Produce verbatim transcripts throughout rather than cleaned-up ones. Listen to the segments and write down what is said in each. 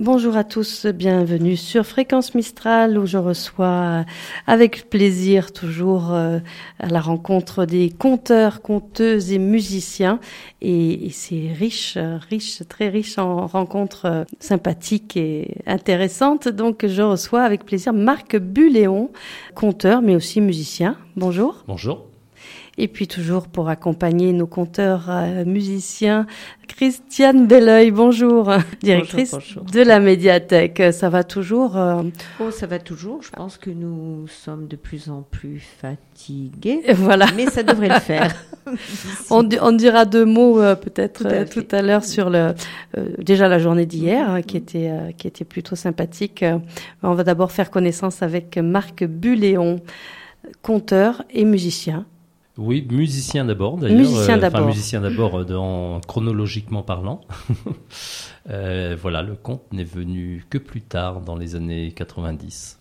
Bonjour à tous, bienvenue sur Fréquence Mistral où je reçois avec plaisir toujours euh, à la rencontre des conteurs, conteuses et musiciens et, et c'est riche, riche, très riche en rencontres euh, sympathiques et intéressantes. Donc je reçois avec plaisir Marc Buléon, conteur mais aussi musicien. Bonjour. Bonjour. Et puis toujours pour accompagner nos conteurs euh, musiciens, Christiane Belleuil, bonjour, directrice bonjour, bonjour. de la médiathèque. Ça va toujours euh... Oh, ça va toujours. Je pense que nous sommes de plus en plus fatigués. Voilà. Mais ça devrait le faire. on, on dira deux mots euh, peut-être tout à, euh, tout à l'heure sur le euh, déjà la journée d'hier hein, qui était euh, qui était plutôt sympathique. Euh, on va d'abord faire connaissance avec Marc Buléon, conteur et musicien. Oui, musicien d'abord, d'ailleurs. Musicien euh, d'abord. Enfin, musicien d'abord, dans, chronologiquement parlant. euh, voilà, le conte n'est venu que plus tard, dans les années quatre-vingt-dix.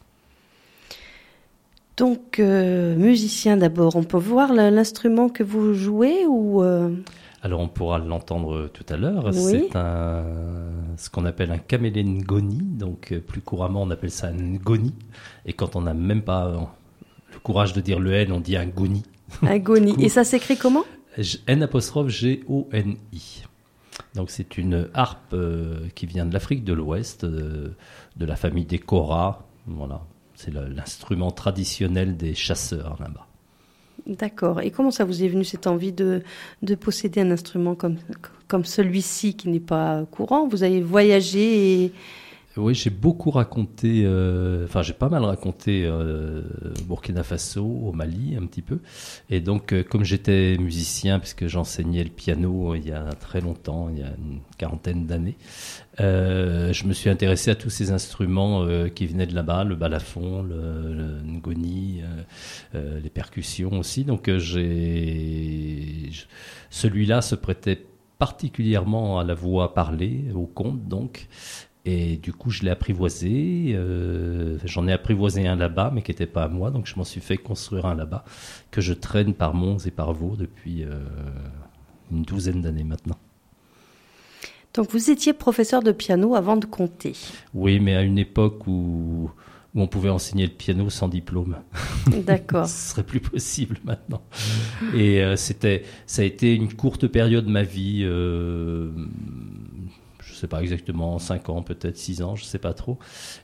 Donc, euh, musicien d'abord. On peut voir l'instrument que vous jouez ou euh... Alors, on pourra l'entendre tout à l'heure. Oui. C'est un, ce qu'on appelle un camélé ngoni. Donc, plus couramment, on appelle ça un ngoni. Et quand on n'a même pas le courage de dire le N, on dit un goni. Un goni. Et ça s'écrit comment ? N apostrophe G O N I. Donc c'est une harpe euh, qui vient de l'Afrique de l'Ouest, euh, de la famille des Kora. Voilà, c'est le, l'instrument traditionnel des chasseurs là-bas. D'accord. Et comment ça vous est venu cette envie de, de posséder un instrument comme, comme celui-ci qui n'est pas courant ? Vous avez voyagé et... Oui, j'ai beaucoup raconté, euh, enfin j'ai pas mal raconté euh, au Burkina Faso, au Mali un petit peu. Et donc euh, comme j'étais musicien, puisque j'enseignais le piano il y a très longtemps, il y a une quarantaine d'années, euh, je me suis intéressé à tous ces instruments euh, qui venaient de là-bas, le balafon, le, le ngoni, euh, euh, les percussions aussi. Donc euh, j'ai, celui-là se prêtait particulièrement à la voix parlée, au conte donc. Et du coup, je l'ai apprivoisé. Euh, j'en ai apprivoisé un là-bas, mais qui n'était pas à moi. Donc, je m'en suis fait construire un là-bas, que je traîne par Mons et par Vaud depuis euh, une douzaine d'années maintenant. Donc, vous étiez professeur de piano avant de conter. Oui, mais à une époque où, où on pouvait enseigner le piano sans diplôme. D'accord. Ce serait plus possible maintenant. Et euh, c'était, ça a été une courte période de ma vie... Euh, je ne sais pas exactement, cinq ans, peut-être six ans, je ne sais pas trop.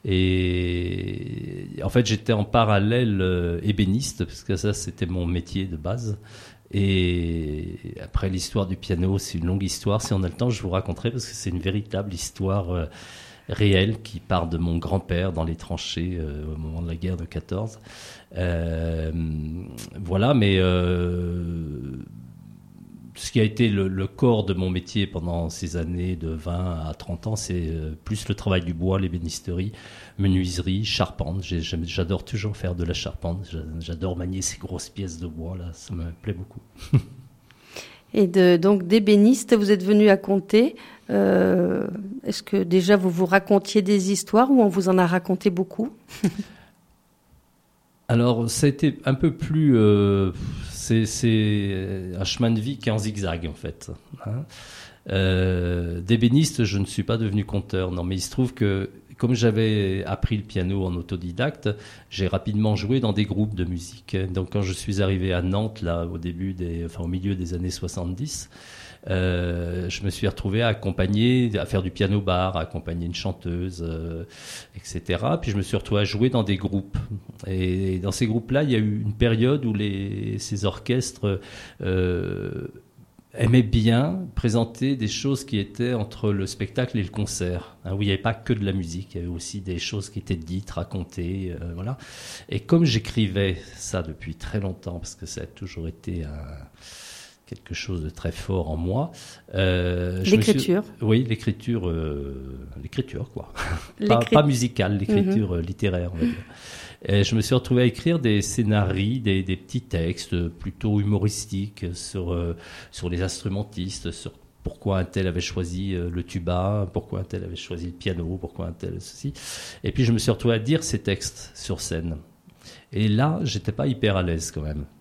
Et en fait, j'étais en parallèle euh, ébéniste, parce que ça, c'était mon métier de base. Et après, l'histoire du piano, c'est une longue histoire. Si on a le temps, je vous raconterai, parce que c'est une véritable histoire euh, réelle qui part de mon grand-père dans les tranchées euh, au moment de la guerre de quatorze. Euh, voilà, mais... Euh, ce qui a été le, le corps de mon métier pendant ces années de vingt à trente ans, c'est euh, plus le travail du bois, l'ébénisterie, menuiserie, charpente. J'ai, j'adore toujours faire de la charpente. J'adore manier ces grosses pièces de bois, là, ça me plaît beaucoup. Et de, donc d'ébéniste, vous êtes venu à conter. Euh, est-ce que déjà vous vous racontiez des histoires ou on vous en a raconté beaucoup ? Alors, ça a été un peu plus... Euh, c'est, c'est un chemin de vie qui est en zigzag, en fait. Hein euh, d'ébéniste, je ne suis pas devenu conteur. Non, mais il se trouve que, comme j'avais appris le piano en autodidacte, j'ai rapidement joué dans des groupes de musique. Donc, quand je suis arrivé à Nantes, là, au début des... Enfin, au milieu des années soixante-dix... Euh, je me suis retrouvé à accompagner, à faire du piano bar, à accompagner une chanteuse, euh, et cetera. Puis je me suis retrouvé à jouer dans des groupes. Et dans ces groupes-là, il y a eu une période où les, ces orchestres euh, aimaient bien présenter des choses qui étaient entre le spectacle et le concert, hein, où il n'y avait pas que de la musique, il y avait aussi des choses qui étaient dites, racontées, euh, voilà. Et comme j'écrivais ça depuis très longtemps, parce que ça a toujours été un... quelque chose de très fort en moi. Euh, l'écriture. Suis... Oui, l'écriture, euh... l'écriture quoi. pas, pas musicale, l'écriture mm-hmm. littéraire, on va dire. Et je me suis retrouvé à écrire des scénarios, des, des petits textes plutôt humoristiques sur, euh, sur les instrumentistes, sur pourquoi un tel avait choisi le tuba, pourquoi un tel avait choisi le piano, pourquoi un tel ceci. Et puis je me suis retrouvé à dire ces textes sur scène. Et là, j'étais pas hyper à l'aise quand même.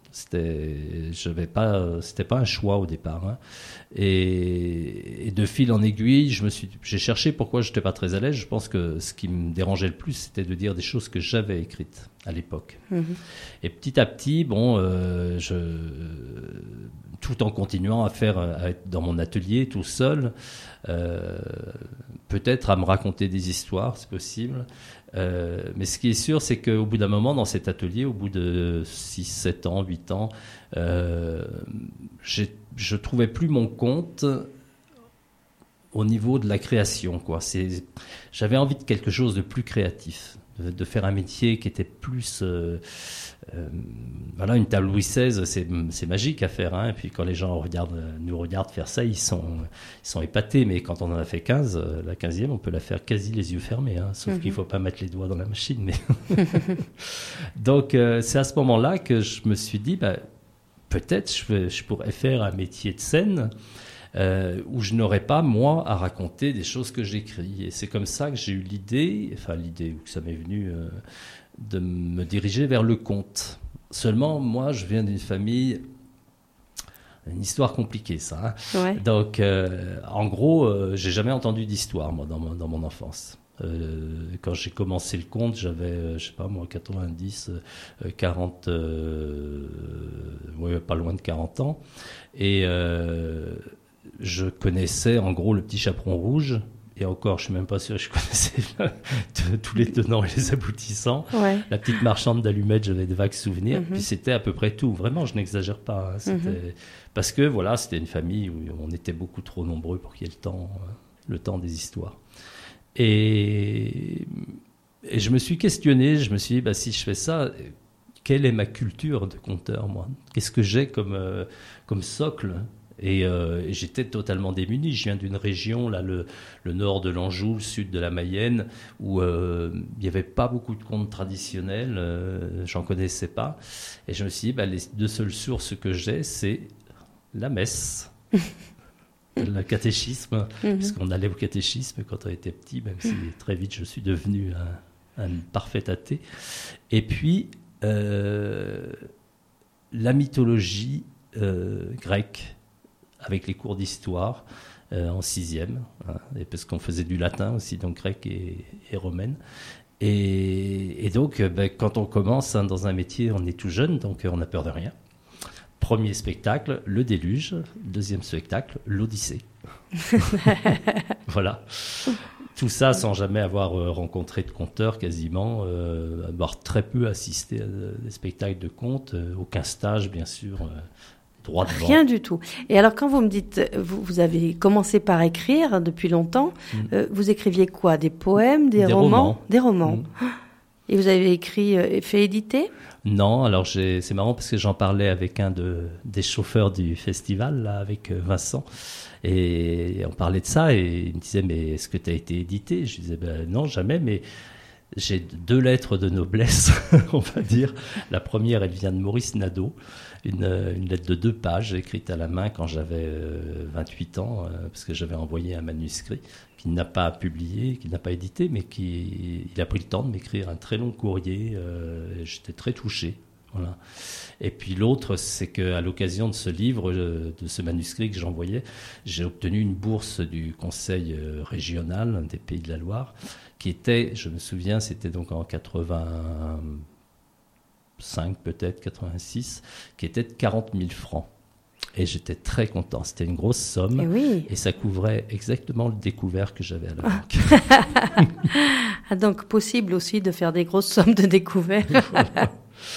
C'était, je vais pas, c'était pas un choix au départ. Hein. Et, et de fil en aiguille, je me suis, j'ai cherché pourquoi je n'étais pas très à l'aise. Je pense que ce qui me dérangeait le plus, c'était de dire des choses que j'avais écrites à l'époque. Mmh. Et petit à petit, bon, euh, je, tout en continuant à faire, à être dans mon atelier tout seul, euh, peut-être à me raconter des histoires, c'est possible. Euh, mais ce qui est sûr, c'est qu'au bout d'un moment, dans cet atelier, au bout de six, sept ans, huit ans, euh, j'ai, je ne trouvais plus mon compte au niveau de la création, quoi. C'est, j'avais envie de quelque chose de plus créatif, de, de faire un métier qui était plus... Euh, euh, voilà, une table Louis seize, c'est, c'est magique à faire. Hein, et puis quand les gens regardent, nous regardent faire ça, ils sont, ils sont épatés. Mais quand on en a fait quinze, la quinzième, on peut la faire quasi les yeux fermés. Hein, sauf mmh. qu'il ne faut pas mettre les doigts dans la machine. Mais donc euh, c'est à ce moment-là que je me suis dit, bah, peut-être je, vais, je pourrais faire un métier de scène euh, où je n'aurais pas, moi, à raconter des choses que j'écris. Et c'est comme ça que j'ai eu l'idée, enfin l'idée, où ça m'est venu... Euh, de me diriger vers le conte. Seulement, moi, je viens d'une famille, une histoire compliquée, ça. Hein. Ouais. Donc, euh, en gros, euh, j'ai jamais entendu d'histoire, moi, dans mon, dans mon enfance. Euh, quand j'ai commencé le conte, j'avais, euh, je sais pas, moi, quatre-vingt-dix, euh, quarante, euh, ouais, pas loin de quarante ans. Et euh, je connaissais, en gros, le Petit Chaperon Rouge. Et encore, je ne suis même pas sûr que je connaissais tous les tenants et les aboutissants. Ouais. La petite marchande d'allumettes, j'avais de vagues souvenirs. Mm-hmm. Puis c'était à peu près tout. Vraiment, je n'exagère pas. Hein. C'était... Mm-hmm. Parce que voilà, c'était une famille où on était beaucoup trop nombreux pour qu'il y ait le temps, le temps des histoires. Et, et je me suis questionné. Je me suis dit, bah, si je fais ça, quelle est ma culture de conteur, moi ? Qu'est-ce que j'ai comme, euh, comme socle ? Et, euh, et j'étais totalement démuni. Je viens d'une région, là, le, le nord de l'Anjou, le sud de la Mayenne, où euh, il n'y avait pas beaucoup de contes traditionnels. Euh, j'en connaissais pas. Et je me suis dit, bah, les deux seules sources que j'ai, c'est la messe, le catéchisme, mm-hmm. parce qu'on allait au catéchisme quand on était petit, même si très vite je suis devenu un, un parfait athée. Et puis, euh, la mythologie euh, grecque, avec les cours d'histoire euh, en sixième, hein, et parce qu'on faisait du latin aussi, donc grec et, et romaine. Et, et donc, ben, quand on commence hein, dans un métier, on est tout jeune, donc on n'a peur de rien. Premier spectacle, le déluge. Deuxième spectacle, l'Odyssée. Voilà. Tout ça sans jamais avoir euh, rencontré de conteur quasiment, euh, avoir très peu assisté à des spectacles de contes, euh, aucun stage bien sûr. Euh, Rien du tout. Et alors, quand vous me dites, vous, vous avez commencé par écrire depuis longtemps, mmh. euh, vous écriviez quoi ? Des poèmes, des, des romans, romans Des romans. Mmh. Et vous avez écrit et euh, fait éditer ? Non, alors j'ai, c'est marrant parce que j'en parlais avec un de, des chauffeurs du festival, là, avec Vincent, et on parlait de ça, et il me disait, mais est-ce que tu as été édité ? Je disais, ben non, jamais, mais... J'ai deux lettres de noblesse, on va dire. La première, elle vient de Maurice Nadeau, une, une lettre de deux pages écrite à la main quand j'avais euh, vingt-huit ans, euh, parce que j'avais envoyé un manuscrit qu'il n'a pas publié, qu'il n'a pas édité, mais qui, il a pris le temps de m'écrire un très long courrier. Euh, et j'étais très touché. Voilà. Et puis l'autre, c'est qu'à l'occasion de ce livre, de ce manuscrit que j'envoyais, j'ai obtenu une bourse du conseil régional des Pays de la Loire, qui était, je me souviens, c'était donc en quatre-vingt-cinq peut-être, quatre-vingt-six, qui était de quarante mille francs. Et j'étais très content. C'était une grosse somme. Et, oui. Et ça couvrait exactement le découvert que j'avais à la banque. Ah, donc possible aussi de faire des grosses sommes de découvert. Voilà.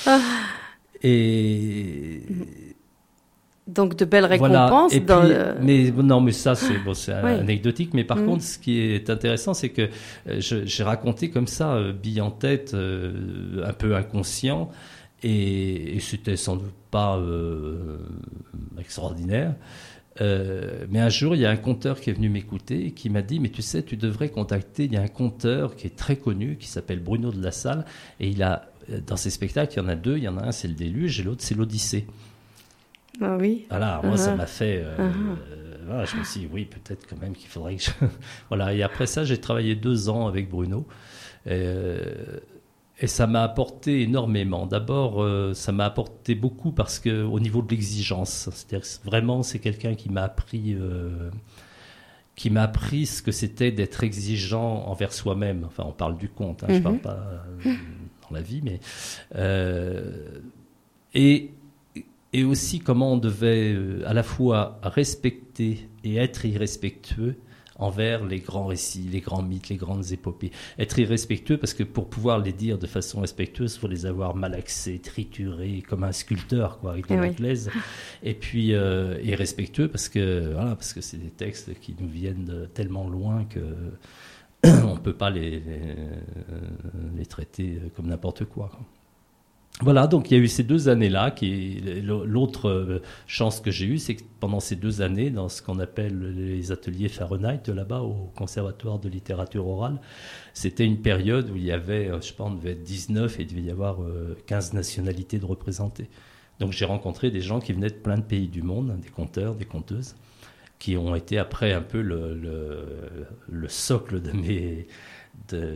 Et donc de belles récompenses. Voilà. Dans puis, le... Mais non, mais ça c'est, bon, c'est oui. anecdotique. Mais par mmh. contre, ce qui est intéressant, c'est que euh, je, j'ai raconté comme ça, euh, bille en tête, euh, un peu inconscient, et, et c'était sans doute pas euh, extraordinaire. Euh, mais un jour, il y a un conteur qui est venu m'écouter et qui m'a dit « Mais tu sais, tu devrais contacter, il y a un conteur qui est très connu, qui s'appelle Bruno de la Salle, et il a, dans ses spectacles, il y en a deux, il y en a un, c'est le Déluge, et l'autre, c'est l'Odyssée. » Ah oui. Voilà, moi, uh-huh. ça m'a fait... Euh, uh-huh. euh, voilà, je me suis dit, oui, peut-être quand même qu'il faudrait que je... Voilà, et après ça, j'ai travaillé deux ans avec Bruno. Et, Et ça m'a apporté énormément. D'abord, euh, ça m'a apporté beaucoup parce que au niveau de l'exigence, c'est-à-dire que vraiment, c'est quelqu'un qui m'a appris, euh, qui m'a appris ce que c'était d'être exigeant envers soi-même. Enfin, on parle du conte, hein, mm-hmm. je parle pas euh, dans la vie, mais euh, et et aussi comment on devait euh, à la fois respecter et être irrespectueux envers les grands récits, les grands mythes, les grandes épopées. Être irrespectueux parce que pour pouvoir les dire de façon respectueuse, il faut les avoir malaxés, triturés, comme un sculpteur, quoi, avec de la glaise. Et puis, euh, et respectueux parce que, voilà, parce que c'est des textes qui nous viennent de tellement loin que on ne peut pas les, les, les traiter comme n'importe quoi, quoi. Voilà, donc il y a eu ces deux années-là. Qui, l'autre chance que j'ai eue, c'est que pendant ces deux années, dans ce qu'on appelle les ateliers Fahrenheit, là-bas, au Conservatoire de littérature orale, c'était une période où il y avait, je pense, on devait être dix-neuf et il devait y avoir quinze nationalités de représentées. Donc j'ai rencontré des gens qui venaient de plein de pays du monde, des conteurs, des conteuses, qui ont été après un peu le, le, le socle de mes... De,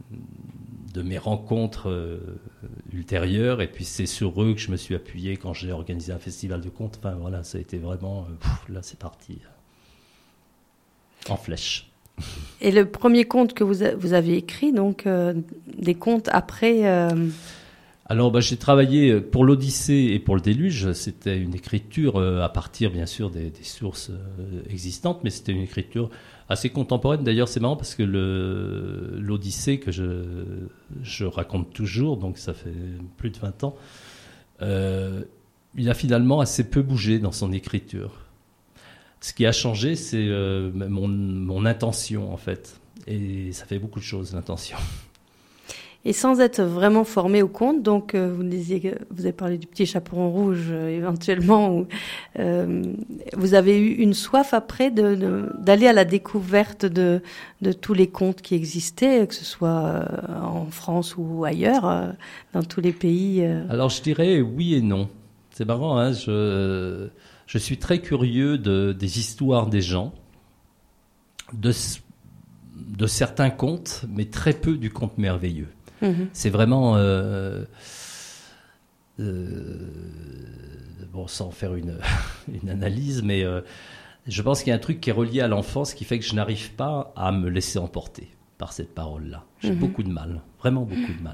de mes rencontres euh, ultérieures, et puis c'est sur eux que je me suis appuyé quand j'ai organisé un festival de contes. Enfin voilà, ça a été vraiment euh, pff, là c'est parti euh, en flèche. Et le premier conte que vous, a, vous avez écrit, donc euh, des contes après euh... Alors bah, j'ai travaillé pour l'Odyssée et pour le Déluge. C'était une écriture euh, à partir bien sûr des, des sources euh, existantes, mais c'était une écriture assez contemporaine. D'ailleurs, c'est marrant parce que le, l'Odyssée que je, je raconte toujours, donc ça fait plus de vingt ans, euh, il a finalement assez peu bougé dans son écriture. Ce qui a changé, c'est euh, mon, mon intention, en fait. Et ça fait beaucoup de choses, l'intention. Et sans être vraiment formé au conte, donc euh, vous disiez, vous avez parlé du Petit Chaperon Rouge euh, éventuellement, où, euh, vous avez eu une soif après de, de, d'aller à la découverte de, de tous les contes qui existaient, que ce soit euh, en France ou ailleurs, euh, dans tous les pays. Euh. Alors je dirais oui et non. C'est marrant, hein, je, je suis très curieux de, des histoires des gens, de, de certains contes, mais très peu du conte merveilleux. Mmh. C'est vraiment, euh, euh, bon, sans faire une, une analyse, mais euh, je pense qu'il y a un truc qui est relié à l'enfance qui fait que je n'arrive pas à me laisser emporter par cette parole-là. J'ai mmh. beaucoup de mal, vraiment beaucoup de mal.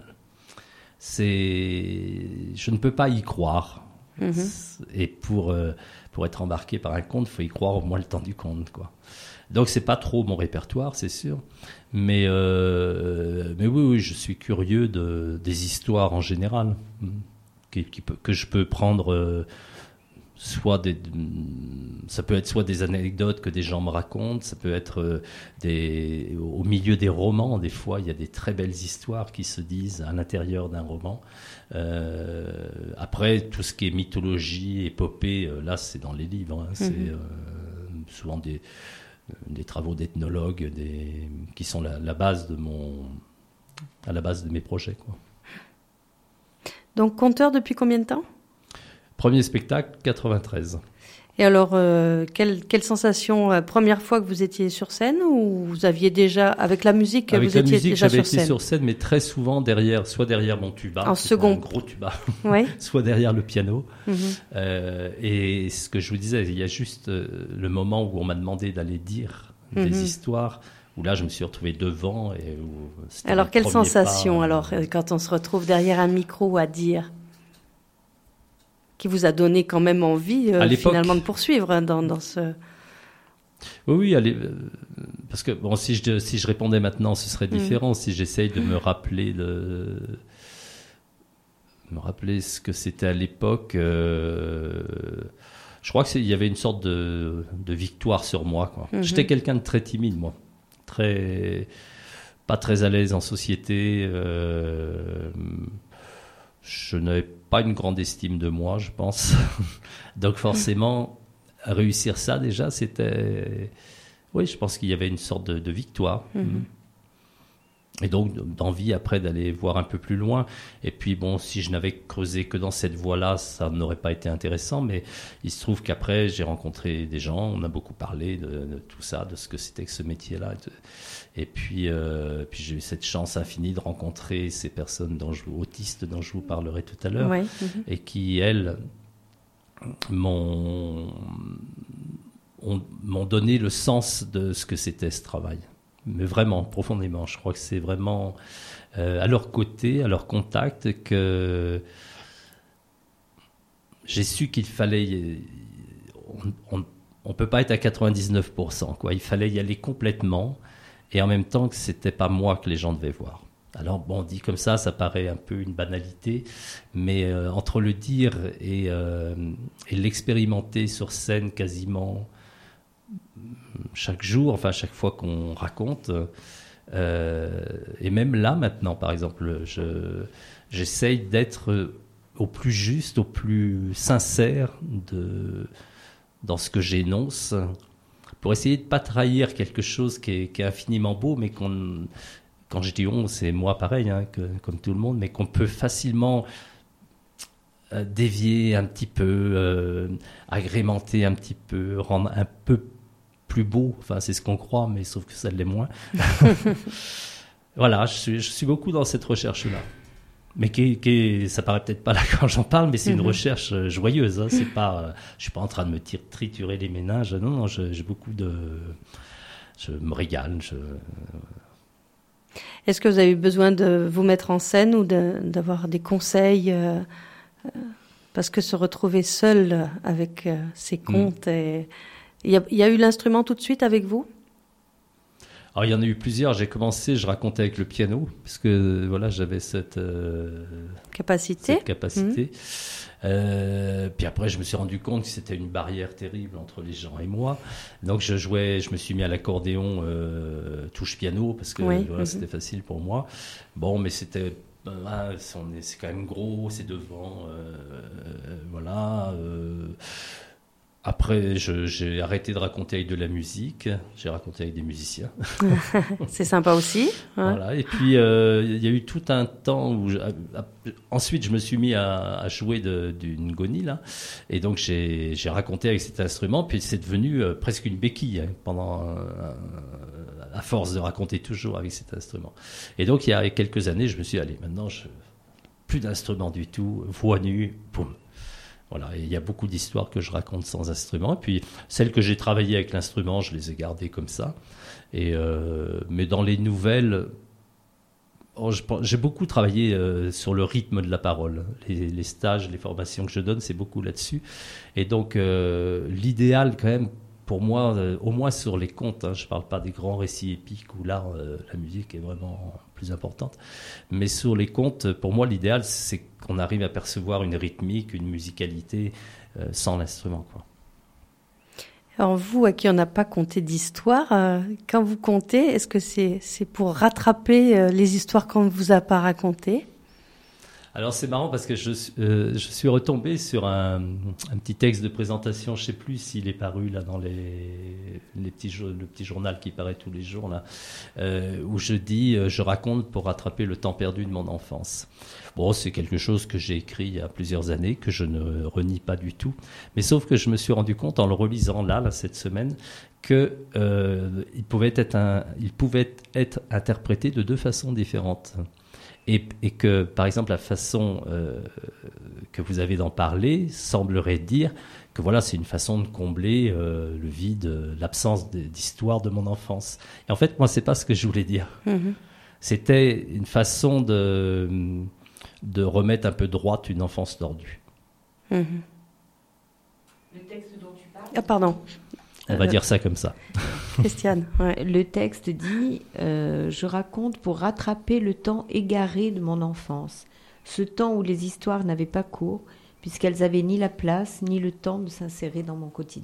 C'est, je ne peux pas y croire. Mmh. Et pour, euh, pour être embarqué par un conte, il faut y croire au moins le temps du conte, quoi. Donc c'est pas trop mon répertoire, c'est sûr, mais euh, mais oui, oui, je suis curieux de des histoires en général, qui, qui peut, que je peux prendre, euh, soit des, ça peut être soit des anecdotes que des gens me racontent, ça peut être euh, des au milieu des romans. Des fois, il y a des très belles histoires qui se disent à l'intérieur d'un roman. Euh, après, tout ce qui est mythologie, épopée, euh, là, c'est dans les livres. Hein, c'est euh, souvent des des travaux d'ethnologues des, qui sont la, la base de mon, à la base de mes projets, quoi. Donc, conteur depuis combien de temps ? Premier spectacle, quatre-vingt-treize. Et alors, euh, quelle, quelle sensation, euh, première fois que vous étiez sur scène, ou vous aviez déjà, avec la musique, avec vous la étiez musique, déjà sur scène ? Avec la musique, j'avais été sur scène, mais très souvent derrière, soit derrière mon tuba, en second, un gros tuba, ouais. soit derrière le piano. Mm-hmm. Euh, et ce que je vous disais, il y a juste euh, le moment où on m'a demandé d'aller dire mm-hmm. des histoires, où là, je me suis retrouvé devant. Et où alors, quelle sensation, pas, alors, quand on se retrouve derrière un micro à dire ? Qui vous a donné quand même envie, euh, finalement, de poursuivre hein, dans, dans ce... Oui, oui, allez, euh, parce que bon, si je, si je répondais maintenant, ce serait différent. Mmh. Si j'essaye de me rappeler, de, me rappeler ce que c'était à l'époque, euh, je crois qu'il y avait une sorte de, de victoire sur moi, quoi. Mmh. J'étais quelqu'un de très timide, moi. Très, pas très à l'aise en société. Euh, je n'avais pas une grande estime de moi, je pense. Donc forcément, réussir ça déjà, c'était... Oui, je pense qu'il y avait une sorte de, de victoire. Mmh. Et donc, d'envie après d'aller voir un peu plus loin. Et puis, bon, si je n'avais creusé que dans cette voie-là, ça n'aurait pas été intéressant. Mais il se trouve qu'après, j'ai rencontré des gens, on a beaucoup parlé de, de tout ça, de ce que c'était que ce métier-là. Et puis, euh, puis j'ai eu cette chance infinie de rencontrer ces personnes dont je, autistes dont je vous parlerai tout à l'heure. Ouais. Mm-hmm. Et qui, elles, m'ont, ont, m'ont donné le sens de ce que c'était ce travail. Mais vraiment, profondément. Je crois que c'est vraiment euh, à leur côté, à leur contact, que j'ai su qu'il fallait... On ne peut pas être à quatre-vingt-dix-neuf pour cent, quoi. Il fallait y aller complètement, et en même temps que ce n'était pas moi que les gens devaient voir. Alors, bon, dit comme ça, ça paraît un peu une banalité, mais euh, entre le dire et, euh, et l'expérimenter sur scène quasiment... chaque jour, enfin chaque fois qu'on raconte, euh, et même là maintenant, par exemple, je, j'essaye d'être au plus juste, au plus sincère de, dans ce que j'énonce, pour essayer de ne pas trahir quelque chose qui est, qui est infiniment beau, mais qu'on, quand je dis on, c'est moi pareil, hein, que, comme tout le monde, mais qu'on peut facilement euh, dévier un petit peu, euh, agrémenter un petit peu, rendre un peu plus beau, enfin c'est ce qu'on croit, mais sauf que ça l'est moins. Voilà, je suis, je suis beaucoup dans cette recherche-là. Mais qui, qui, ça paraît peut-être pas là quand j'en parle, mais c'est une mm-hmm. recherche joyeuse. Hein. C'est pas, je suis pas en train de me tir, triturer les méninges. Non, non, je, j'ai beaucoup de, je me régale. Je... Est-ce que vous avez besoin de vous mettre en scène ou de, d'avoir des conseils euh, parce que se retrouver seul avec euh, ses contes mm. et Il y, a, il y a eu l'instrument tout de suite avec vous ? Alors, il y en a eu plusieurs. J'ai commencé, je racontais avec le piano, parce que voilà, j'avais cette euh, capacité. Cette capacité. Mmh. Euh, puis après, je me suis rendu compte que c'était une barrière terrible entre les gens et moi. Donc, je jouais, je me suis mis à l'accordéon euh, touche piano, parce que oui. voilà, mmh. c'était facile pour moi. Bon, mais c'était... Ah, c'est quand même gros, c'est devant. Euh, voilà... Euh, Après, je, j'ai arrêté de raconter avec de la musique. J'ai raconté avec des musiciens. C'est sympa aussi. Hein. Voilà. Et puis, euh, il y a eu tout un temps où... Je, à, à, ensuite, je me suis mis à, à jouer de, d'une ngoni, là. Et donc, j'ai, j'ai raconté avec cet instrument. Puis, c'est devenu euh, presque une béquille, hein, pendant... Euh, à force de raconter toujours avec cet instrument. Et donc, il y a quelques années, je me suis dit, allez, maintenant, je, plus d'instrument du tout, voix nue, boum. Voilà, et il y a beaucoup d'histoires que je raconte sans instrument. Et puis, celles que j'ai travaillées avec l'instrument, je les ai gardées comme ça. Et, euh, mais dans les nouvelles, oh, je, j'ai beaucoup travaillé euh, sur le rythme de la parole. Les, les stages, les formations que je donne, c'est beaucoup là-dessus. Et donc, euh, l'idéal, quand même, pour moi, euh, au moins sur les contes, hein, je ne parle pas des grands récits épiques où là, euh, la musique est vraiment plus importante. Mais sur les contes, pour moi, l'idéal, c'est qu'on arrive à percevoir une rythmique, une musicalité euh, sans l'instrument, quoi. Alors vous, à qui on n'a pas compté d'histoire, euh, quand vous comptez, est-ce que c'est, c'est pour rattraper euh, les histoires qu'on ne vous a pas racontées ? Alors c'est marrant parce que je, euh, je suis retombé sur un, un petit texte de présentation, je ne sais plus s'il est paru là dans les, les petits, le petit journal qui paraît tous les jours, là, euh, où je dis euh, « Je raconte pour rattraper le temps perdu de mon enfance ». Bon, c'est quelque chose que j'ai écrit il y a plusieurs années, que je ne renie pas du tout. Mais sauf que je me suis rendu compte en le relisant là, là cette semaine, qu'il euh, pouvait être un, il pouvait être interprété de deux façons différentes. Et, et que, par exemple, la façon euh, que vous avez d'en parler semblerait dire que voilà, c'est une façon de combler euh, le vide, l'absence d'histoire de mon enfance. Et en fait, moi, c'est pas ce que je voulais dire. Mmh. C'était une façon de, de remettre un peu droite une enfance tordue. Mmh. Le texte dont tu parles... Ah, pardon. On va euh, dire ça comme ça. Christiane, ouais. Le texte dit euh, « Je raconte pour rattraper le temps égaré de mon enfance, ce temps où les histoires n'avaient pas cours, puisqu'elles avaient ni la place, ni le temps de s'insérer dans mon quotidien. »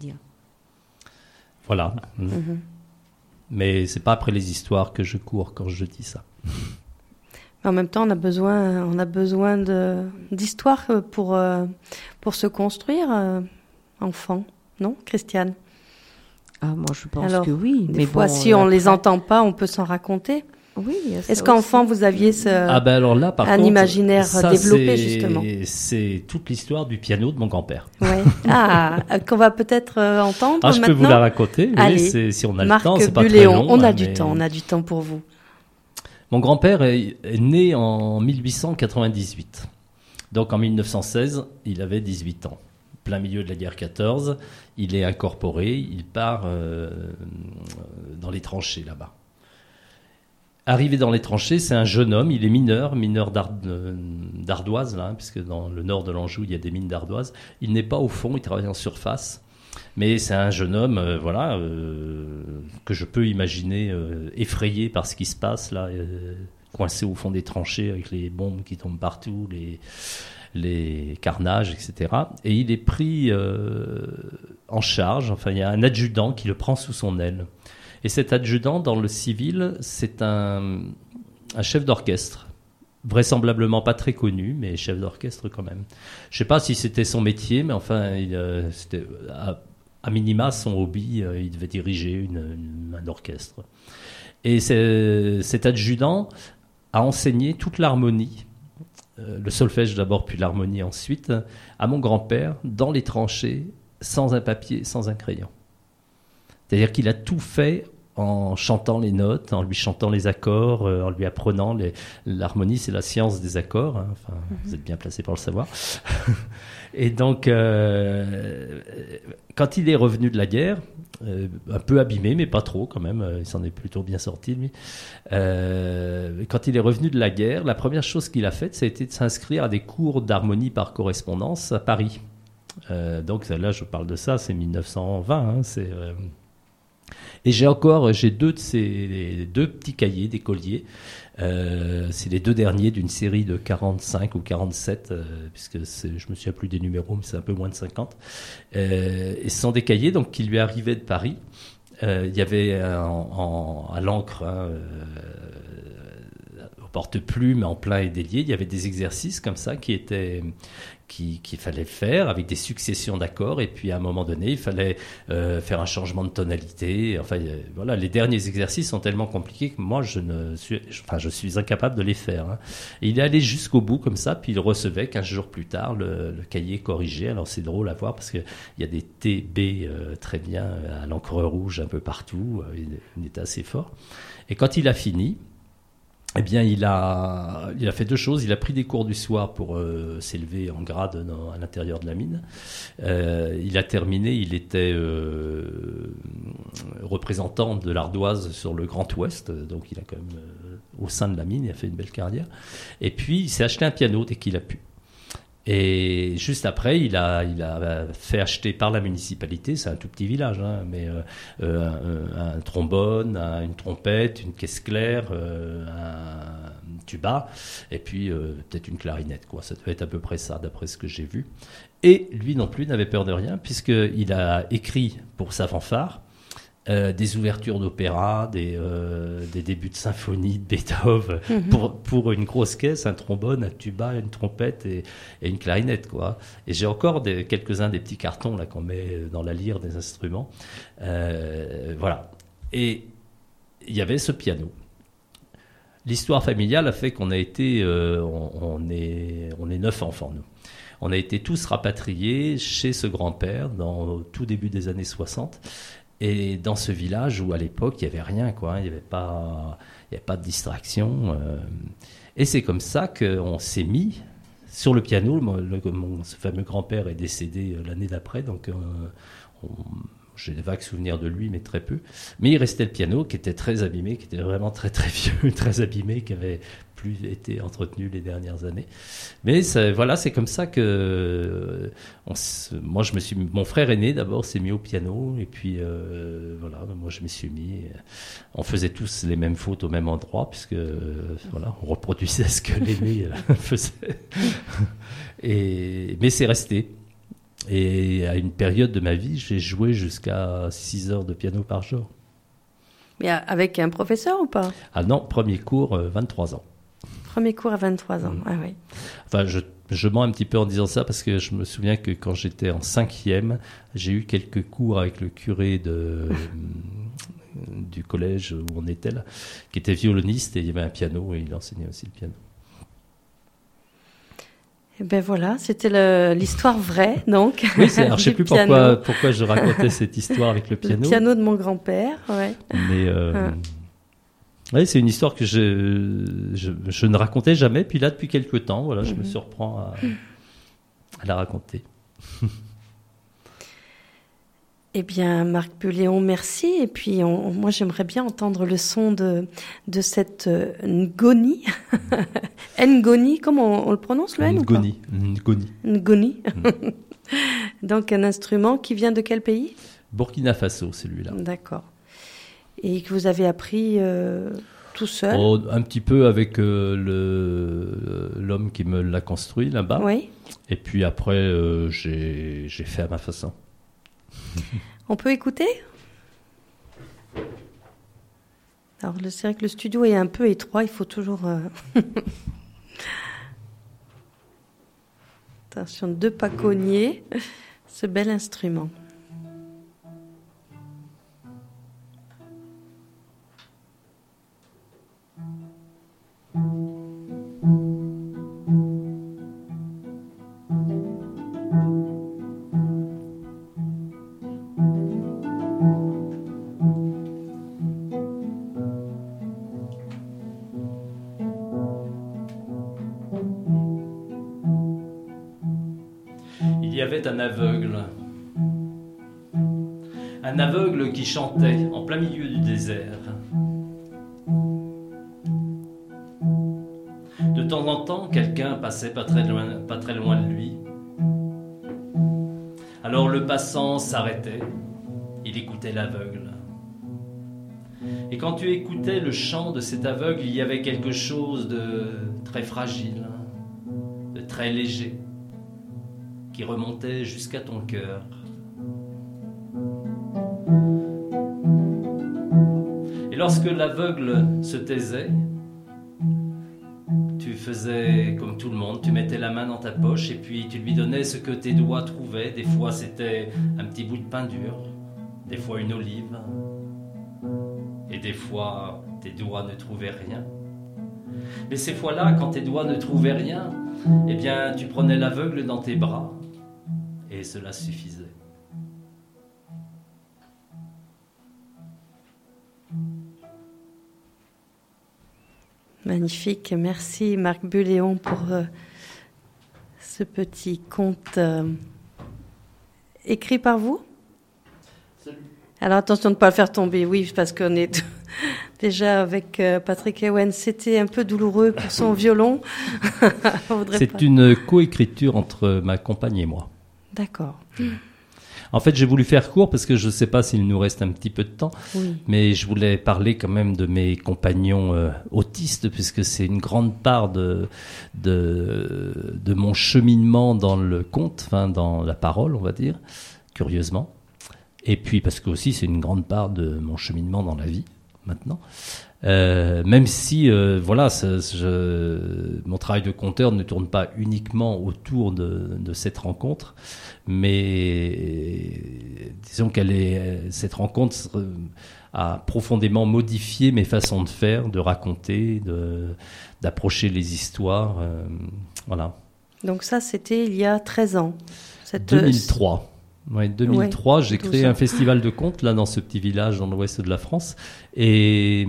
Voilà. Mmh. Mmh. Mais c'est pas après les histoires que je cours quand je dis ça. Mais en même temps, on a besoin, on a besoin de, d'histoires pour, pour se construire, enfant. Non, Christiane ? Ah, moi, je pense Alors, que oui. Des mais fois, bon, si on ne les entend pas, on peut s'en raconter. Oui, il y a ça Est-ce qu'enfant, aussi. vous aviez ce, Ah ben alors là, par un contre, imaginaire ça, développé, c'est- justement? C'est toute l'histoire du piano de mon grand-père. Ouais. Ah, euh, qu'on va peut-être euh, entendre Ah, je maintenant. peux vous la raconter. Oui, Allez, c'est- si on a Marc le temps, c'est pas très Buléon, long. on a hein, du mais- temps, on a du temps pour vous. Mon grand-père est, est né en mille huit cent quatre-vingt-dix-huit. Donc en mille neuf cent seize, il avait dix-huit ans. Plein milieu de la guerre quatorze, il est incorporé, il part euh, dans les tranchées là-bas. Arrivé dans les tranchées, c'est un jeune homme, il est mineur, mineur d'ard- euh, d'ardoise, là, hein, puisque dans le nord de l'Anjou, il y a des mines d'ardoise. Il n'est pas au fond, il travaille en surface. Mais c'est un jeune homme, euh, voilà, euh, que je peux imaginer euh, effrayé par ce qui se passe là, euh, coincé au fond des tranchées avec les bombes qui tombent partout, les, les carnages, et cetera. Et il est pris euh, en charge. Enfin, il y a un adjudant qui le prend sous son aile. Et cet adjudant, dans le civil, c'est un, un chef d'orchestre. Vraisemblablement pas très connu, mais chef d'orchestre quand même. Je sais pas si c'était son métier, mais enfin, il, euh, c'était à, à minima son hobby. Euh, il devait diriger une, une, un orchestre. Et c'est, cet adjudant a enseigné toute l'harmonie, euh, le solfège d'abord, puis l'harmonie ensuite, à mon grand-père dans les tranchées, sans un papier, sans un crayon. C'est-à-dire qu'il a tout fait en chantant les notes, en lui chantant les accords, euh, en lui apprenant les... l'harmonie, c'est la science des accords. Hein. Enfin, mm-hmm. Vous êtes bien placé pour le savoir. Et donc, euh, quand il est revenu de la guerre, euh, un peu abîmé, mais pas trop quand même, il s'en est plutôt bien sorti lui. Euh, quand il est revenu de la guerre, la première chose qu'il a faite, ça a été de s'inscrire à des cours d'harmonie par correspondance à Paris. Euh, donc là, je parle de ça, c'est mille neuf cent vingt. Hein, c'est euh... Et j'ai encore, j'ai deux de ces deux petits cahiers d'écoliers. Euh, c'est les deux derniers d'une série de quarante-cinq ou quarante-sept, euh, puisque c'est, je me souviens plus des numéros, mais c'est un peu moins de cinquante. Euh, et ce sont des cahiers donc qui lui arrivaient de Paris. Euh, il y avait un, en, à l'encre, hein, euh, au porte-plume, en plein et délié, il y avait des exercices comme ça qui étaient Qui, qu'il fallait faire avec des successions d'accords, et puis à un moment donné il fallait euh, faire un changement de tonalité. Enfin euh, voilà, les derniers exercices sont tellement compliqués que moi je ne suis, enfin je suis incapable de les faire. Hein. Et il est allé jusqu'au bout comme ça, puis il recevait quinze jours plus tard le, le cahier corrigé. Alors c'est drôle à voir parce que il y a des T B euh, très bien à l'encre rouge un peu partout. Il, il était assez fort. Et quand il a fini, eh bien, il a, il a fait deux choses. Il a pris des cours du soir pour euh, s'élever en grade dans, à l'intérieur de la mine. Euh, il a terminé, il était euh, représentant de l'ardoise sur le Grand Ouest, donc il a quand même, euh, au sein de la mine, il a fait une belle carrière. Et puis, il s'est acheté un piano dès qu'il a pu. Et juste après, il a, il a fait acheter par la municipalité, c'est un tout petit village, hein, mais euh, euh, un, un trombone, un, une trompette, une caisse claire, euh, un tuba, et puis euh, peut-être une clarinette, quoi. Ça devait être à peu près ça, d'après ce que j'ai vu. Et lui non plus n'avait peur de rien, puisqu'il a écrit pour sa fanfare Euh, des ouvertures d'opéra, des, euh, des débuts de symphonie de Beethoven, mm-hmm. pour, pour une grosse caisse, un trombone, un tuba, une trompette et, et une clarinette, quoi. Et j'ai encore des, quelques-uns des petits cartons là, qu'on met dans la lyre des instruments. Euh, voilà. Et il y avait ce piano. L'histoire familiale a fait qu'on a été... Euh, on, on, est, on est neuf enfants, nous. On a été tous rapatriés chez ce grand-père dans, au tout début des années soixante. Et dans ce village où, à l'époque, il n'y avait rien, quoi. Il n'y avait pas, il n'y avait pas de distraction. Euh. Et c'est comme ça qu'on s'est mis sur le piano. Le, le, mon, ce fameux grand-père est décédé l'année d'après, donc euh, on, j'ai des vagues souvenirs de lui, mais très peu. Mais il restait le piano, qui était très abîmé, qui était vraiment très très vieux, très abîmé, qui avait plus été entretenu les dernières années. Mais ça, voilà, c'est comme ça que on, moi je me suis, mon frère aîné d'abord s'est mis au piano, et puis euh, voilà, moi je m'y suis mis. On faisait tous les mêmes fautes au même endroit, puisque euh, voilà, on reproduisait ce que l'aîné faisait. Et mais c'est resté. Et à une période de ma vie, j'ai joué jusqu'à six heures de piano par jour. Mais avec un professeur ou pas ? Ah non, premier cours, euh, vingt-trois ans. Premier cours à vingt-trois ans, mmh. Ah oui. Enfin, je, je mens un petit peu en disant ça parce que je me souviens que quand j'étais en cinquième, j'ai eu quelques cours avec le curé de, du collège où on était là, qui était violoniste, et il y avait un piano, et il enseignait aussi le piano. Et ben voilà, c'était le, l'histoire vraie, donc. Oui, c'est, alors je sais plus pourquoi, pourquoi je racontais cette histoire avec le piano. Le piano de mon grand-père, ouais. Mais euh, ah. ouais, c'est une histoire que je, je, je ne racontais jamais. Puis là, depuis quelques temps, voilà, je mm-hmm. me surprends à, à la raconter. Eh bien, Marc Bulléon, merci. Et puis, on, moi, j'aimerais bien entendre le son de, de cette euh, ngoni. Ngoni, comment on, on le prononce, le N Ngoni. Ngoni. Ngoni. Mm. Donc, un instrument qui vient de quel pays ? Burkina Faso, celui-là. D'accord. Et que vous avez appris euh, tout seul ? Oh, un petit peu avec euh, le, l'homme qui me l'a construit là-bas. Oui. Et puis après, euh, j'ai, j'ai fait à ma façon. On peut écouter ? Alors, c'est vrai que le studio est un peu étroit, il faut toujours... Euh... Attention, de ne pas cogner ce bel instrument. Il y avait un aveugle, un aveugle qui chantait en plein milieu du désert. De temps en temps, quelqu'un passait pas très loin, pas très loin de lui. Alors le passant s'arrêtait, il écoutait l'aveugle. Et quand tu écoutais le chant de cet aveugle, il y avait quelque chose de très fragile, de très léger, qui remontait jusqu'à ton cœur. Et lorsque l'aveugle se taisait, tu faisais comme tout le monde, tu mettais la main dans ta poche et puis tu lui donnais ce que tes doigts trouvaient. Des fois c'était un petit bout de pain dur, des fois une olive, et des fois tes doigts ne trouvaient rien. Mais ces fois-là, quand tes doigts ne trouvaient rien, eh bien tu prenais l'aveugle dans tes bras et cela suffisait. Magnifique, merci Marc Bulléon pour euh, ce petit conte euh, écrit par vous. Salut. Alors attention de ne pas le faire tomber, oui, parce qu'on est t- déjà avec euh, Patrick Ewen, c'était un peu douloureux pour son violon. C'est pas... une coécriture entre ma compagne et moi. D'accord. En fait, j'ai voulu faire court parce que je ne sais pas s'il nous reste un petit peu de temps, oui. Mais je voulais parler quand même de mes compagnons euh, autistes puisque c'est une grande part de, de, de mon cheminement dans le conte, enfin dans la parole, on va dire, curieusement. Et puis parce que aussi c'est une grande part de mon cheminement dans la vie maintenant. Euh, même si euh, voilà, ça, je, mon travail de conteur ne tourne pas uniquement autour de, de cette rencontre, mais disons qu'elle est, cette rencontre a profondément modifié mes façons de faire, de raconter, de, d'approcher les histoires. Euh, voilà. Donc ça, c'était il y a treize ans. Cette... deux mille trois. Ouais, deux mille trois, ouais, j'ai créé ans. un festival de contes là dans ce petit village dans l'ouest de la France et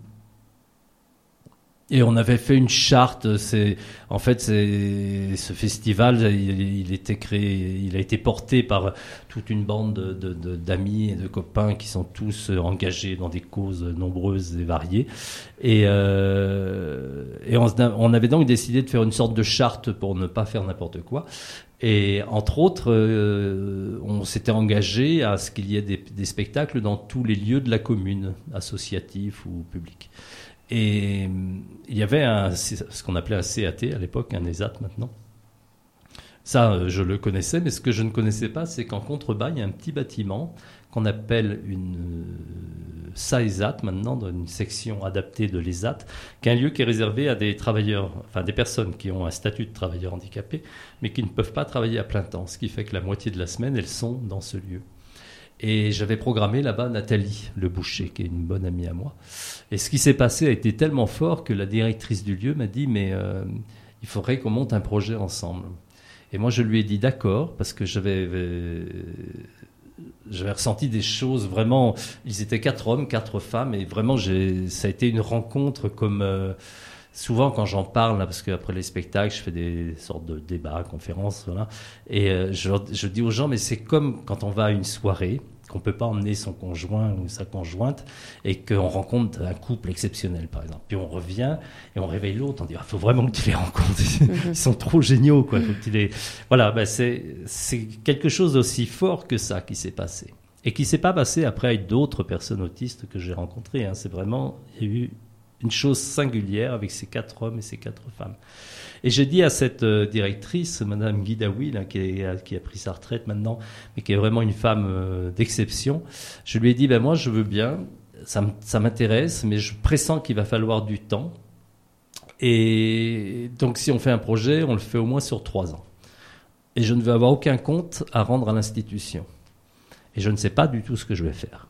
et on avait fait une charte. C'est en fait c'est ce festival, il, il était créé, il a été porté par toute une bande de, de, de, d'amis et de copains qui sont tous engagés dans des causes nombreuses et variées. Et, euh, et on, on avait donc décidé de faire une sorte de charte pour ne pas faire n'importe quoi. Et entre autres, euh, on s'était engagé à ce qu'il y ait des, des spectacles dans tous les lieux de la commune, associatifs ou publics. Et il y avait un, ce qu'on appelait un C A T à l'époque, un E S A T maintenant. Ça, je le connaissais, mais ce que je ne connaissais pas, c'est qu'en contrebas, il y a un petit bâtiment qu'on appelle une S A E S A T maintenant, dans une section adaptée de l'E S A T, qui est un lieu qui est réservé à des travailleurs, enfin des personnes qui ont un statut de travailleur handicapé, mais qui ne peuvent pas travailler à plein temps, ce qui fait que la moitié de la semaine, elles sont dans ce lieu. Et j'avais programmé là-bas Nathalie Le Boucher, qui est une bonne amie à moi. Et ce qui s'est passé a été tellement fort que la directrice du lieu m'a dit « mais euh, il faudrait qu'on monte un projet ensemble ». Et moi, je lui ai dit d'accord, parce que j'avais, euh, j'avais ressenti des choses vraiment... Ils étaient quatre hommes, quatre femmes, et vraiment, j'ai, ça a été une rencontre comme... Euh, souvent, quand j'en parle, là, parce qu'après les spectacles, je fais des sortes de débats, conférences, voilà, et euh, je, je dis aux gens, mais c'est comme quand on va à une soirée, qu'on ne peut pas emmener son conjoint ou sa conjointe, et qu'on rencontre un couple exceptionnel, par exemple. Puis on revient et on réveille l'autre, on dit, il ah, faut vraiment que tu les rencontres. Mm-hmm. Ils sont trop géniaux, quoi. Faut que tu les... Voilà, ben c'est, c'est quelque chose d'aussi fort que ça qui s'est passé. Et qui ne s'est pas passé après avec d'autres personnes autistes que j'ai rencontrées. Hein. C'est vraiment, il y a eu une chose singulière avec ces quatre hommes et ces quatre femmes. Et j'ai dit à cette euh, directrice, Madame Guidaoui, là, qui, est, qui a pris sa retraite maintenant, mais qui est vraiment une femme euh, d'exception, je lui ai dit, ben moi je veux bien, ça, ça m'intéresse, mais je pressens qu'il va falloir du temps. Et donc si on fait un projet, on le fait au moins sur trois ans. Et je ne veux avoir aucun compte à rendre à l'institution. Et je ne sais pas du tout ce que je vais faire.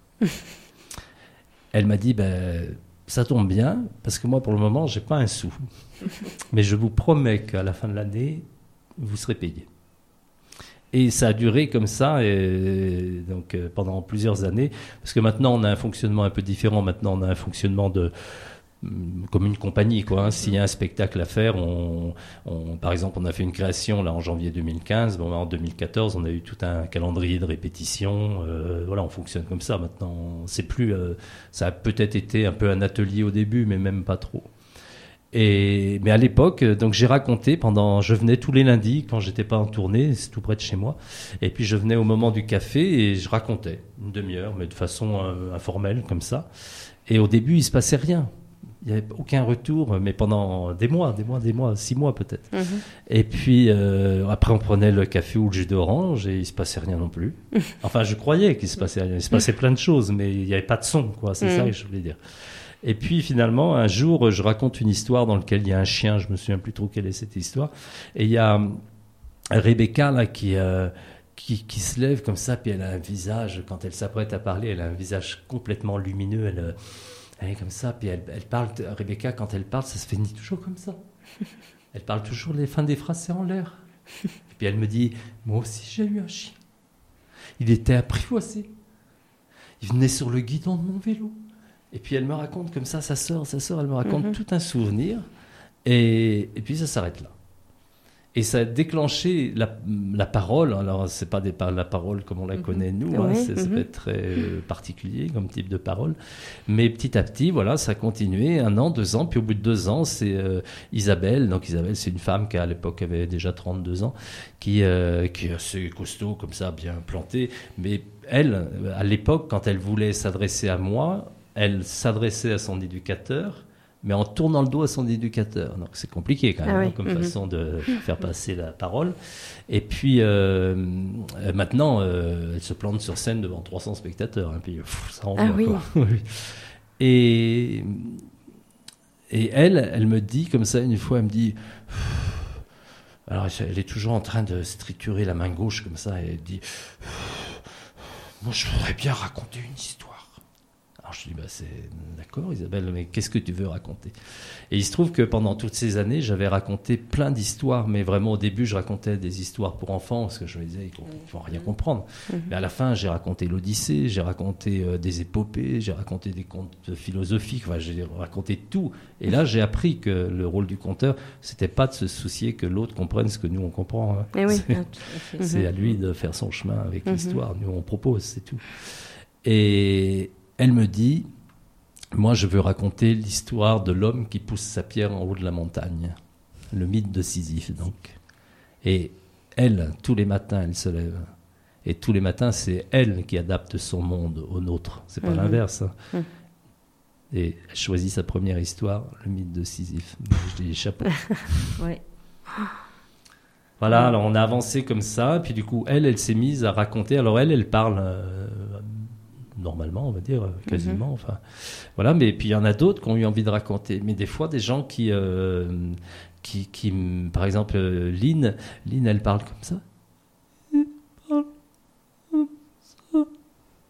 Elle m'a dit, ben... ça tombe bien, parce que moi, pour le moment, je n'ai pas un sou. Mais je vous promets qu'à la fin de l'année, vous serez payé. Et ça a duré comme ça et donc, euh, pendant plusieurs années. Parce que maintenant, on a un fonctionnement un peu différent. Maintenant, on a un fonctionnement de... comme une compagnie, quoi. Hein. S'il y a un spectacle à faire, on, on, par exemple, on a fait une création là en janvier deux mille quinze. Bon, en deux mille quatorze, on a eu tout un calendrier de répétition. Euh, voilà, on fonctionne comme ça maintenant. C'est plus, euh, ça a peut-être été un peu un atelier au début, mais même pas trop. Et mais à l'époque, donc j'ai raconté pendant, je venais tous les lundis quand j'étais pas en tournée, c'est tout près de chez moi. Et puis je venais au moment du café et je racontais une demi-heure, mais de façon euh, informelle comme ça. Et au début, il se passait rien. Il n'y avait aucun retour, mais pendant des mois, des mois, des mois, six mois peut-être. Mmh. Et puis, euh, après, on prenait le café ou le jus d'orange et il ne se passait rien non plus. Enfin, je croyais qu'il se passait rien. Il se passait plein de choses, mais il n'y avait pas de son, quoi. C'est mmh. ça que je voulais dire. Et puis, finalement, un jour, je raconte une histoire dans laquelle il y a un chien. Je ne me souviens plus trop quelle est cette histoire. Et il y a Rebecca, là, qui... Euh, Qui, qui se lève comme ça, puis elle a un visage, quand elle s'apprête à parler, elle a un visage complètement lumineux, elle, elle est comme ça, puis elle, elle parle, Rebecca, quand elle parle, ça se finit toujours comme ça. Elle parle toujours, les fins des phrases, c'est en l'air. Et puis elle me dit, moi aussi j'ai eu un chien. Il était apprivoisé. Il venait sur le guidon de mon vélo. Et puis elle me raconte comme ça, sa sœur, sa sœur, elle me raconte mm-hmm. tout un souvenir, et, et puis ça s'arrête là. Et ça a déclenché la, la parole. Alors, ce n'est pas des, la parole comme on la connaît, nous. Oui, hein, c'est, mm-hmm. ça peut être très euh, particulier comme type de parole. Mais petit à petit, voilà, ça a continué. Un an, deux ans. Puis au bout de deux ans, c'est euh, Isabelle. Donc Isabelle, c'est une femme qui, à l'époque, avait déjà trente-deux ans, qui, euh, qui est assez costaud, comme ça, bien plantée. Mais elle, à l'époque, quand elle voulait s'adresser à moi, elle s'adressait à son éducateur, mais en tournant le dos à son éducateur. Donc c'est compliqué quand même, ah oui. hein, comme mm-hmm. façon de faire passer la parole. Et puis euh, maintenant, euh, elle se plante sur scène devant trois cents spectateurs. Hein, puis pff, ça envoie, ah oui. quoi. et, et elle, elle me dit comme ça une fois, elle me dit... Alors elle est toujours en train de se triturer la main gauche comme ça, et elle dit... Moi je voudrais bien raconter une histoire. Alors je dis, bah, c'est d'accord Isabelle, mais qu'est-ce que tu veux raconter ? Et il se trouve que pendant toutes ces années, j'avais raconté plein d'histoires, mais vraiment au début, je racontais des histoires pour enfants, parce que je me disais, ils ne vont rien comprendre. Mm-hmm. Mais à la fin, j'ai raconté l'Odyssée, j'ai raconté euh, des épopées, j'ai raconté des contes philosophiques, enfin, j'ai raconté tout. Et là, j'ai appris que le rôle du conteur, c'était pas de se soucier que l'autre comprenne ce que nous, on comprend. Hein. Et oui. C'est, mm-hmm. c'est à lui de faire son chemin avec mm-hmm. l'histoire. Nous, on propose, c'est tout. Et... elle me dit, moi je veux raconter l'histoire de l'homme qui pousse sa pierre en haut de la montagne, le mythe de Sisyphe donc. Et elle, tous les matins, elle se lève. Et tous les matins, c'est elle qui adapte son monde au nôtre. C'est pas mmh. l'inverse. Hein. Mmh. Et elle choisit sa première histoire, le mythe de Sisyphe. Je dis chapeau. Ouais. Voilà, alors on a avancé comme ça. Puis du coup, elle, elle s'est mise à raconter. Alors elle, elle parle... Euh, normalement, on va dire, quasiment. Mm-hmm. Enfin, voilà, mais puis il y en a d'autres qui ont eu envie de raconter. Mais des fois, des gens qui, euh, qui, qui par exemple, euh, Lynn, Lynn, elle parle comme ça. Elle parle comme ça.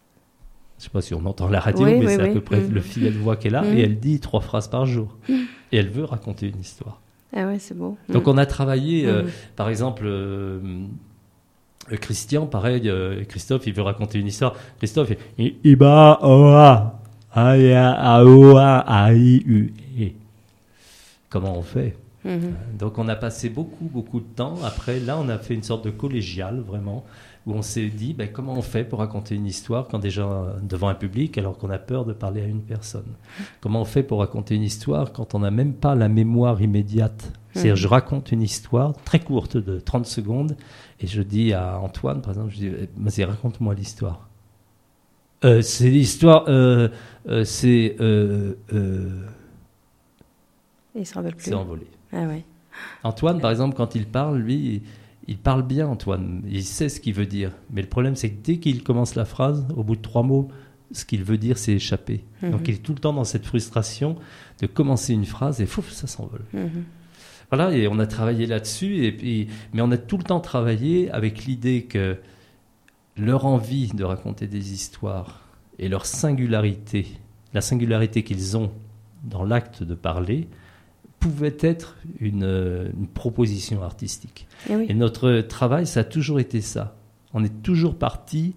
sais pas si on entend la radio, oui, mais oui, c'est oui. à peu près Mmh. le filet de voix qu'elle a, Mmh. et elle dit trois phrases par jour. Mmh. Et elle veut raconter une histoire. Ah ouais, c'est beau. Donc Mmh. on a travaillé, euh, Mmh. par exemple, euh, euh, Christian, pareil, euh, Christophe, il veut raconter une histoire. Christophe, il Iba oa aya aoa ai u e. Comment on fait? Mmh. Donc on a passé beaucoup, beaucoup de temps. Après, là, on a fait une sorte de collégial, vraiment, où on s'est dit, ben, comment on fait pour raconter une histoire quand déjà devant un public, alors qu'on a peur de parler à une personne? Comment on fait pour raconter une histoire quand on n'a même pas la mémoire immédiate? C'est-à-dire, je raconte une histoire très courte de trente secondes, et je dis à Antoine, par exemple, je dis, vas-y, raconte-moi l'histoire. Euh, c'est l'histoire, euh, euh, c'est... Euh, euh, Il se rappelle plus. c'est envolé. Ah ouais. Antoine, par exemple, quand il parle, lui, il parle bien, Antoine. Il sait ce qu'il veut dire. Mais le problème, c'est que dès qu'il commence la phrase, au bout de trois mots, ce qu'il veut dire, c'est échappé. Mm-hmm. Donc, il est tout le temps dans cette frustration de commencer une phrase et fouf, ça s'envole. Mm-hmm. Voilà, et on a travaillé là-dessus. Et puis, mais on a tout le temps travaillé avec l'idée que leur envie de raconter des histoires et leur singularité, la singularité qu'ils ont dans l'acte de parler, pouvait être une, une proposition artistique. Et, oui. Et notre travail, ça a toujours été ça. On est toujours parti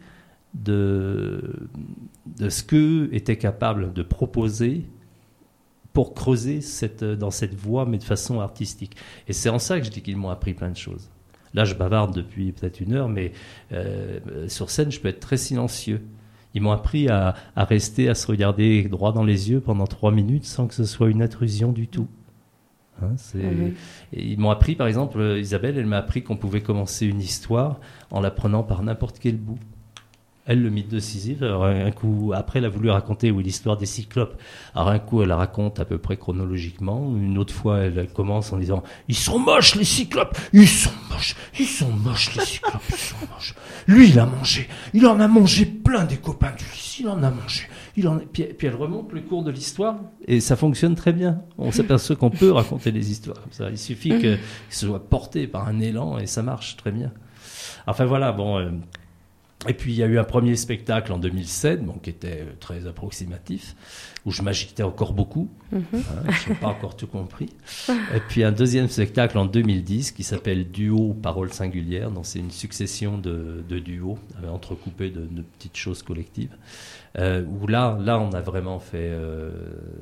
de, de ce qu'eux étaient capables de proposer pour creuser cette, dans cette voie, mais de façon artistique. Et c'est en ça que je dis qu'ils m'ont appris plein de choses. Là, je bavarde depuis peut-être une heure, mais euh, sur scène, je peux être très silencieux. Ils m'ont appris à, à rester, à se regarder droit dans les yeux pendant trois minutes sans que ce soit une intrusion du tout. Hein, c'est... Mmh. Et ils m'ont appris, par exemple, Isabelle, elle m'a appris qu'on pouvait commencer une histoire en la prenant par n'importe quel bout. Elle, le mythe de Sisyphe, alors un coup, après, elle a voulu raconter oui, l'histoire des cyclopes. Alors un coup, elle la raconte à peu près chronologiquement. Une autre fois, elle commence en disant « Ils sont moches, les cyclopes. Ils sont moches. Ils sont moches, les cyclopes. Ils sont moches. Lui, il a mangé. Il en a mangé plein des copains d'Ulysse. Il en a mangé. Il en a... puis, puis elle remonte le cours de l'histoire et ça fonctionne très bien. On s'aperçoit qu'on peut raconter des histoires comme ça. Il suffit que, que ce soit porté par un élan et ça marche très bien. Enfin voilà, bon... Euh... Et puis, il y a eu un premier spectacle en deux mille sept, bon, qui était très approximatif, où je m'agitais encore beaucoup. Mm-hmm. Hein, je n'ai pas encore tout compris. Et puis, un deuxième spectacle en deux mille dix, qui s'appelle Duo, paroles singulières. Donc, c'est une succession de, de duos, entrecoupés de, de petites choses collectives. Euh, où là, là, on a vraiment fait euh,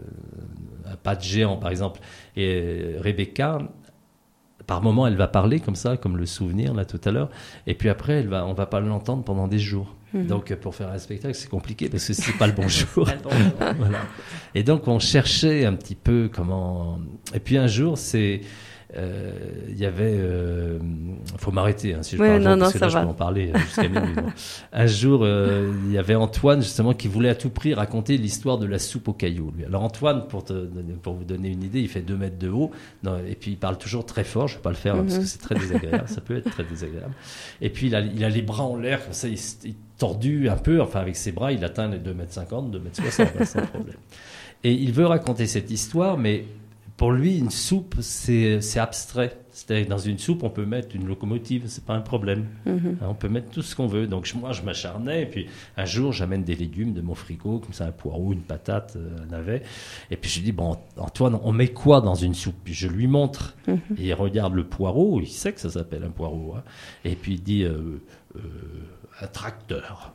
un pas de géant, par exemple. Et Rebecca... Par moment, elle va parler comme ça, comme le souvenir, là, tout à l'heure. Et puis après, elle va, on ne va pas l'entendre pendant des jours. Mmh. Donc, pour faire un spectacle, c'est compliqué parce que ce n'est pas le bon jour. Voilà. Et donc, on cherchait un petit peu comment... Et puis un jour, c'est... Il euh, y avait... Il euh, faut m'arrêter hein, si je oui, parle non, parce non, que ça là, va. je peux en parler jusqu'à minuit. Bon. Un jour, il euh, y avait Antoine, justement, qui voulait à tout prix raconter l'histoire de la soupe aux cailloux. Lui. Alors Antoine, pour, te, pour vous donner une idée, il fait deux mètres de haut, non, et puis il parle toujours très fort. Je ne vais pas le faire là, mm-hmm. parce que c'est très désagréable. Ça peut être très désagréable. Et puis il a, il a les bras en l'air, comme ça, il, il tordu un peu. Enfin, avec ses bras, il atteint les deux mètres cinquante, deux mètres soixante, hein, sans problème. Et il veut raconter cette histoire, mais... Pour lui, une soupe, c'est, c'est abstrait. C'est-à-dire que dans une soupe, on peut mettre une locomotive, c'est pas un problème. Mm-hmm. On peut mettre tout ce qu'on veut. Donc moi, je m'acharnais, et puis un jour, j'amène des légumes de mon frigo, comme ça, un poireau, une patate, un navet. Et puis je dis, bon, Antoine, on met quoi dans une soupe? Puis je lui montre. Mm-hmm. Et il regarde le poireau, il sait que ça s'appelle un poireau. Hein. Et puis il dit... Euh, euh, un tracteur.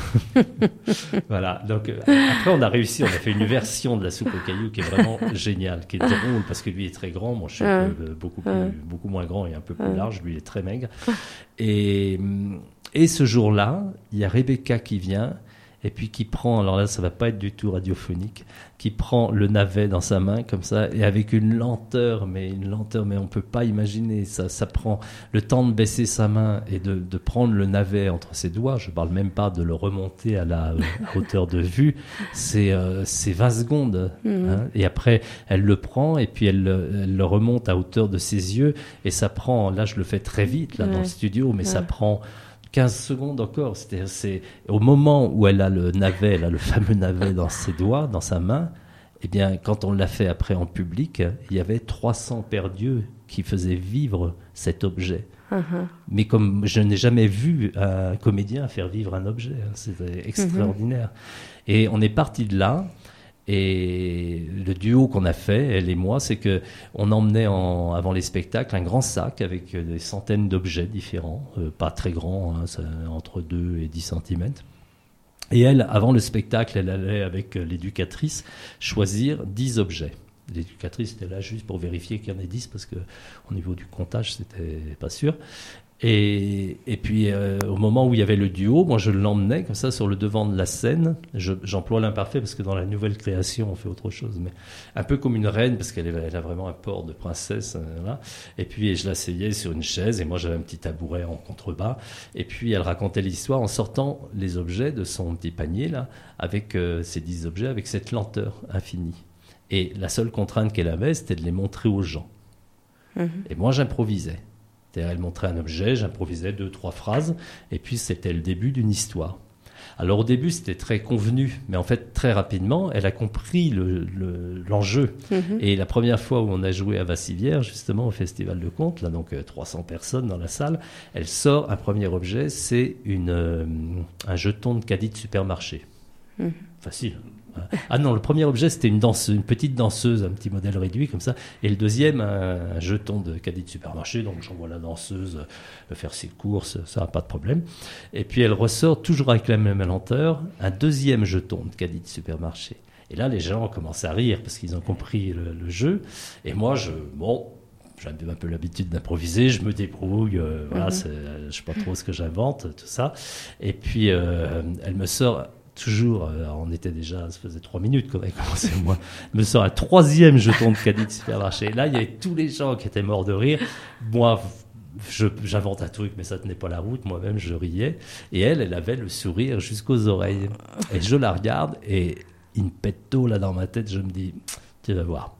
Voilà. Donc, euh, après, on a réussi. On a fait une version de la soupe aux cailloux qui est vraiment géniale, qui est drôle parce que lui est très grand. Moi, je suis un peu, beaucoup, plus, beaucoup moins grand et un peu plus large. Lui, il est très maigre. Et, et ce jour-là, il y a Rebecca qui vient et puis qui prend, alors là, ça ne va pas être du tout radiophonique, qui prend le navet dans sa main comme ça et avec une lenteur, mais une lenteur, mais on ne peut pas imaginer. Ça, ça prend le temps de baisser sa main et de, de prendre le navet entre ses doigts. Je ne parle même pas de le remonter à la à hauteur de vue. C'est, euh, c'est vingt secondes. Mmh. Hein, et après, elle le prend et puis elle, elle le remonte à hauteur de ses yeux. Et ça prend, là, je le fais très vite là, ouais. dans le studio, mais ouais. ça prend... quinze secondes encore, c'est-à-dire c'est au moment où elle a le navet, elle a le fameux navet dans ses doigts, dans sa main, eh bien, quand on l'a fait après en public, il y avait trois cents paires d'yeux qui faisait vivre cet objet. Uh-huh. Mais comme je n'ai jamais vu un comédien faire vivre un objet, hein, c'était extraordinaire. Mm-hmm. Et on est parti de là. Et le duo qu'on a fait, elle et moi, c'est que on emmenait en, avant les spectacles un grand sac avec des centaines d'objets différents, euh, pas très grands, hein, ça, entre deux et dix centimètres. Et elle, avant le spectacle, elle allait avec l'éducatrice choisir dix objets. L'éducatrice était là juste pour vérifier qu'il y en ait dix, parce qu'au niveau du comptage, c'était pas sûr. Et, et puis, euh, au moment où il y avait le duo, moi, je l'emmenais comme ça sur le devant de la scène. Je, j'emploie l'imparfait parce que dans la nouvelle création, on fait autre chose. Mais un peu comme une reine, parce qu'elle elle a vraiment un port de princesse. Euh, là. Et puis, je l'asseyais sur une chaise et moi, j'avais un petit tabouret en contrebas. Et puis, elle racontait l'histoire en sortant les objets de son petit panier, là, avec euh, ces dix objets, avec cette lenteur infinie. Et la seule contrainte qu'elle avait, c'était de les montrer aux gens. Mmh. Et moi, j'improvisais. C'est-à-dire, elle montrait un objet, j'improvisais deux, trois phrases, et puis c'était le début d'une histoire. Alors au début, c'était très convenu, mais en fait, très rapidement, elle a compris le, le, l'enjeu. Mmh. Et la première fois où on a joué à Vassivière, justement, au Festival de Contes, là, donc euh, trois cents personnes dans la salle, elle sort un premier objet, c'est une, euh, un jeton de caddie de supermarché. Mmh. Facile. Ah non, le premier objet, c'était une, danseuse, une petite danseuse, un petit modèle réduit comme ça. Et le deuxième, un, un jeton de caddie de supermarché. Donc, j'envoie la danseuse euh, faire ses courses, ça n'a pas de problème. Et puis, elle ressort, toujours avec la même lenteur, un deuxième jeton de caddie de supermarché. Et là, les gens commencent à rire parce qu'ils ont compris le, le jeu. Et moi, je... Bon... J'ai un peu l'habitude d'improviser, je me débrouille, euh, voilà, mm-hmm. je ne sais pas trop ce que j'invente, tout ça. Et puis, euh, elle me sort... Toujours, euh, on était déjà, ça faisait trois minutes qu'on avait commencé, moi, me sort un troisième jeton de caddie de supermarché. Là, il y avait tous les gens qui étaient morts de rire. Moi, je, j'invente un truc, mais ça tenait pas la route. Moi-même, je riais. Et elle, elle avait le sourire jusqu'aux oreilles. Et je la regarde, et in petto, là, dans ma tête, je me dis, tu vas voir.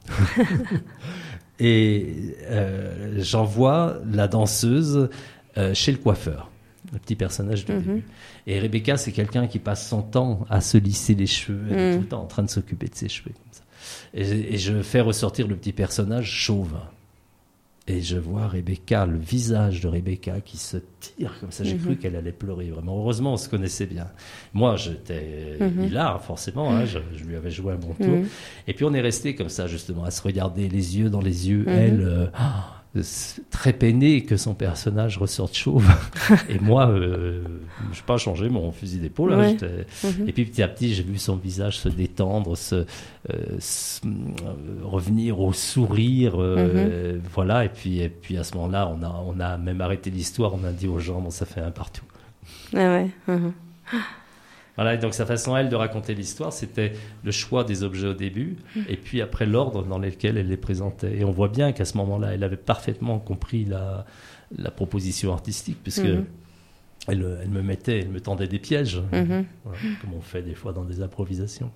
Et euh, j'envoie la danseuse euh, chez le coiffeur. Le petit personnage du mm-hmm. début. Et Rebecca, c'est quelqu'un qui passe son temps à se lisser les cheveux. Elle mm. est tout le temps en train de s'occuper de ses cheveux. Comme ça. Et, et je fais ressortir le petit personnage chauve. Et je vois Rebecca, le visage de Rebecca qui se tire comme ça. J'ai mm-hmm. cru qu'elle allait pleurer, vraiment. Heureusement, on se connaissait bien. Moi, j'étais mm-hmm. hilar, forcément. Hein, je, je lui avais joué un bon tour. Mm-hmm. Et puis, on est resté comme ça, justement, à se regarder les yeux dans les yeux. Mm-hmm. Elle... Euh, très peiné que son personnage ressorte chauve. Et moi, euh, je n'ai pas changé mon fusil d'épaule. Hein, ouais. mm-hmm. Et puis petit à petit, j'ai vu son visage se détendre, se, euh, se, euh, revenir au sourire. Euh, mm-hmm. Voilà. Et puis, et puis à ce moment-là, on a, on a même arrêté l'histoire. On a dit aux gens, bon, ça fait un partout. Ah ouais. Mm-hmm. Voilà, et donc sa façon, elle, de raconter l'histoire, c'était le choix des objets au début, mmh. et puis après l'ordre dans lequel elle les présentait. Et on voit bien qu'à ce moment-là, elle avait parfaitement compris la, la proposition artistique, puisque mmh. elle, elle me mettait, elle me tendait des pièges, mmh. voilà, comme on fait des fois dans des improvisations.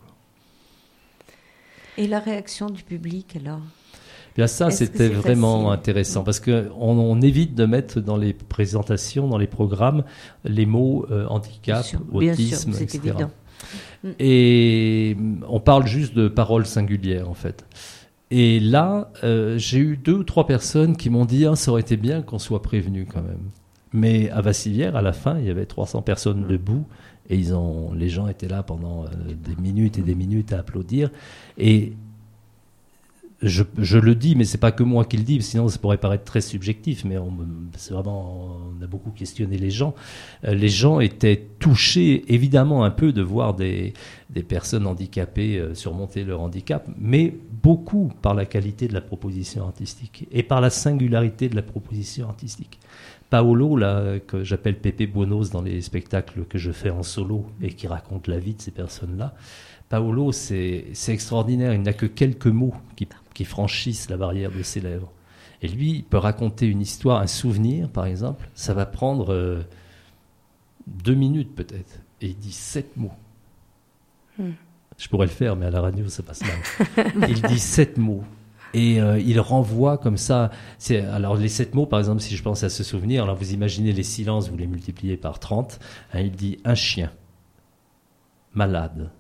Et la réaction du public, alors ? Bien ça, Est-ce c'était vraiment facile intéressant, parce qu'on on évite de mettre dans les présentations, dans les programmes, les mots euh, handicap, sûr, autisme, sûr, et cetera. Évident. Et on parle juste de paroles singulières, en fait. Et là, euh, j'ai eu deux ou trois personnes qui m'ont dit ah, « ça aurait été bien qu'on soit prévenu quand même ». Mais à Vassivière, à la fin, il y avait trois cents personnes debout, et ils ont, les gens étaient là pendant euh, des minutes et des minutes à applaudir. Et Je, je le dis, mais c'est pas que moi qui le dis, sinon ça pourrait paraître très subjectif, mais on, c'est vraiment, on a beaucoup questionné les gens. Euh, les gens étaient touchés, évidemment, un peu de voir des, des personnes handicapées euh, surmonter leur handicap, mais beaucoup par la qualité de la proposition artistique et par la singularité de la proposition artistique. Paolo, là, que j'appelle Pépé Buonos dans les spectacles que je fais en solo et qui raconte la vie de ces personnes-là, Paolo, c'est, c'est extraordinaire, il n'a que quelques mots qui qui franchissent la barrière de ses lèvres. Et lui, il peut raconter une histoire, un souvenir, par exemple. Ça va prendre euh, deux minutes, peut-être. Et il dit sept mots. Hmm. Je pourrais le faire, mais à la radio, ça passe mal. Il dit sept mots. Et euh, il renvoie comme ça. C'est, alors, les sept mots, par exemple, si je pense à ce souvenir, alors vous imaginez les silences, vous les multipliez par trente. Hein, il dit un chien, malade,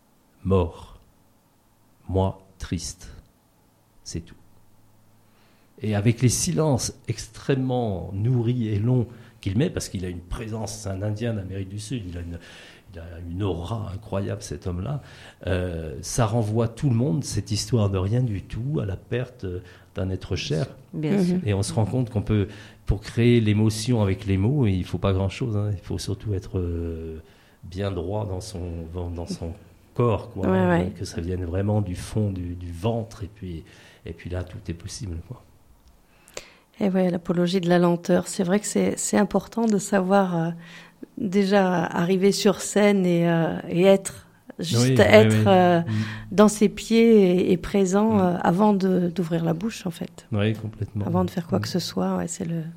mort, moi, triste. C'est tout. Et avec les silences extrêmement nourris et longs qu'il met, parce qu'il a une présence, c'est un Indien d'Amérique du Sud, il a une, il a une aura incroyable, cet homme-là, euh, ça renvoie tout le monde, cette histoire de rien du tout, à la perte d'un être cher. Bien sûr. Et on se rend compte qu'on peut, pour créer l'émotion avec les mots, il ne faut pas grand-chose, hein, il faut surtout être euh, bien droit dans son, dans son corps, quoi, ouais, hein, ouais. que ça vienne vraiment du fond du, du ventre, et puis, et puis là, tout est possible, quoi. Et oui, l'apologie de la lenteur. C'est vrai que c'est, c'est important de savoir euh, déjà arriver sur scène et, euh, et être, juste oui, être oui, oui. Euh, Mmh. dans ses pieds et, et présent Mmh. euh, avant de, d'ouvrir la bouche, en fait. Oui, complètement. Avant de faire quoi Mmh. que ce soit, ouais, c'est le...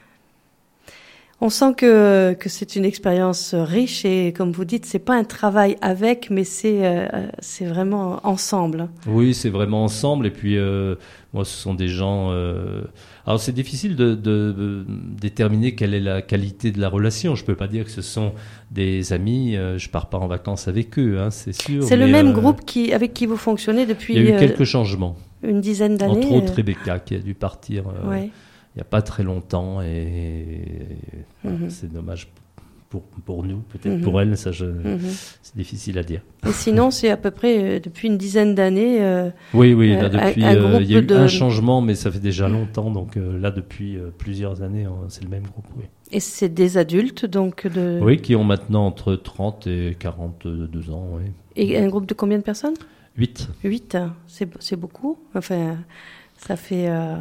On sent que, que c'est une expérience riche et, comme vous dites, c'est pas un travail avec, mais c'est, euh, c'est vraiment ensemble. Oui, c'est vraiment ensemble. Et puis, euh, moi, ce sont des gens... Euh... Alors, c'est difficile de, de, de déterminer quelle est la qualité de la relation. Je peux pas dire que ce sont des amis. Euh, je pars pas en vacances avec eux, hein, c'est sûr. C'est le mais, même euh, groupe qui, avec qui vous fonctionnez depuis Il y a eu euh, quelques changements. une dizaine d'années. Entre autres, euh, Rebecca, qui a dû partir euh, ouais. il n'y a pas très longtemps. Et Mhm. c'est dommage pour, pour nous. Peut-être Mhm. pour elle, ça, je... Mhm. c'est difficile à dire. Et sinon, c'est à peu près euh, depuis une dizaine d'années. euh, Oui, oui, là, Euh, depuis, un- un euh, groupe il y a eu de- un changement, mais ça fait déjà longtemps. Donc euh, là, depuis euh, plusieurs années, euh, c'est le même groupe, oui. Et c'est des adultes, donc de. Oui, qui ont maintenant entre trente et quarante-deux ans, oui. Et un groupe de combien de personnes? huit. Huit. C'est, c'est beaucoup. Enfin, ça fait. euh,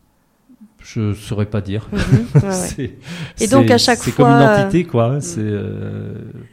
Je ne saurais pas dire. mhm, ouais, ouais. C'est- Et donc, c'est- à chaque c'est fois, comme une euh, entité, quoi. hein, C'est, euh,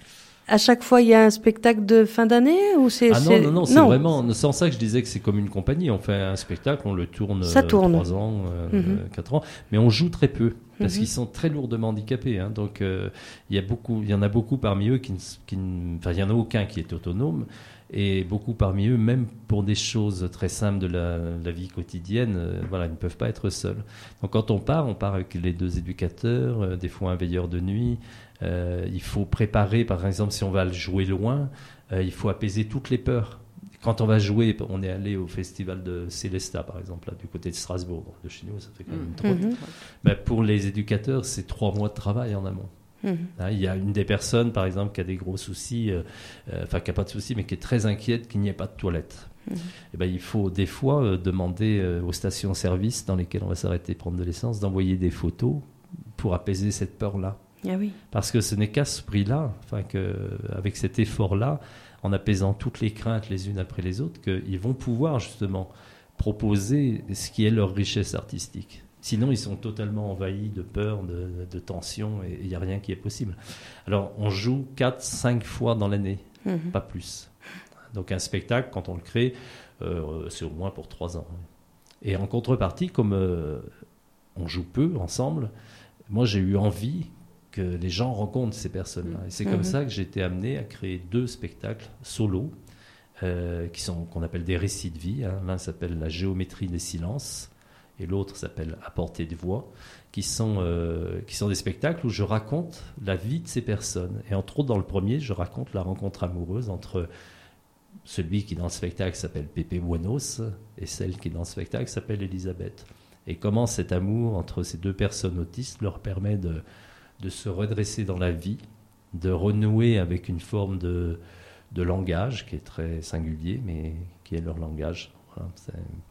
À chaque fois, il y a un spectacle de fin d'année ou c'est. Ah non, c'est... non, non, c'est vraiment... C'est en ça que je disais que c'est comme une compagnie. On fait un spectacle, on le tourne Ça tourne. trois ans, euh, Mhm. quatre ans, mais on joue très peu. Parce Mhm. qu'ils sont très lourdement handicapés. Hein, donc, euh, il y a beaucoup, il y en a beaucoup parmi eux qui, ne, qui ne- enfin, il y en a aucun qui est autonome, et beaucoup parmi eux, même pour des choses très simples de la, la vie quotidienne, euh, voilà, ils ne peuvent pas être seuls. Donc, quand on part, on part avec les deux éducateurs, euh, des fois un veilleur de nuit. Euh, il faut préparer, par exemple, si on va le jouer loin, euh, il faut apaiser toutes les peurs. Quand on va jouer, on est allé au festival de Célestat, par exemple, là, du côté de Strasbourg. Donc, de chez nous, ça fait quand même une trotte. Mhm. Ben, pour les éducateurs, c'est trois mois de travail en amont. Mhm. Hein, il y a une des personnes, par exemple, qui a des gros soucis, euh, euh, enfin qui n'a pas de soucis, mais qui est très inquiète qu'il n'y ait pas de toilette. Mhm. Et ben, il faut des fois euh, demander euh, aux stations-service dans lesquelles on va s'arrêter prendre de l'essence d'envoyer des photos pour apaiser cette peur-là. Ah oui. Parce que ce n'est qu'à ce prix-là, enfin que, avec cet effort-là, en apaisant toutes les craintes les unes après les autres, qu'ils vont pouvoir justement proposer ce qui est leur richesse artistique. Sinon, ils sont totalement envahis de peur, de, de tension, et il n'y a rien qui est possible. Alors, on joue quatre cinq fois dans l'année, Mhm. pas plus. Donc, un spectacle, quand on le crée, euh, c'est au moins pour trois ans. Et en contrepartie, comme euh, on joue peu ensemble, moi, j'ai eu envie que les gens rencontrent ces personnes-là. Et c'est Mhm. comme ça que j'ai été amené à créer deux spectacles solo, euh, qui sont, qu'on appelle des récits de vie. Hein. L'un s'appelle La géométrie des silences, et l'autre s'appelle À portée de voix, qui sont, euh, qui sont des spectacles où je raconte la vie de ces personnes. Et entre autres, dans le premier, je raconte la rencontre amoureuse entre celui qui, dans le spectacle, s'appelle Pepe Buenos, et celle qui, dans le spectacle, s'appelle Elisabeth. Et comment cet amour entre ces deux personnes autistes leur permet de, de se redresser dans la vie, de renouer avec une forme de, de langage qui est très singulier, mais qui est leur langage. Voilà, c'est...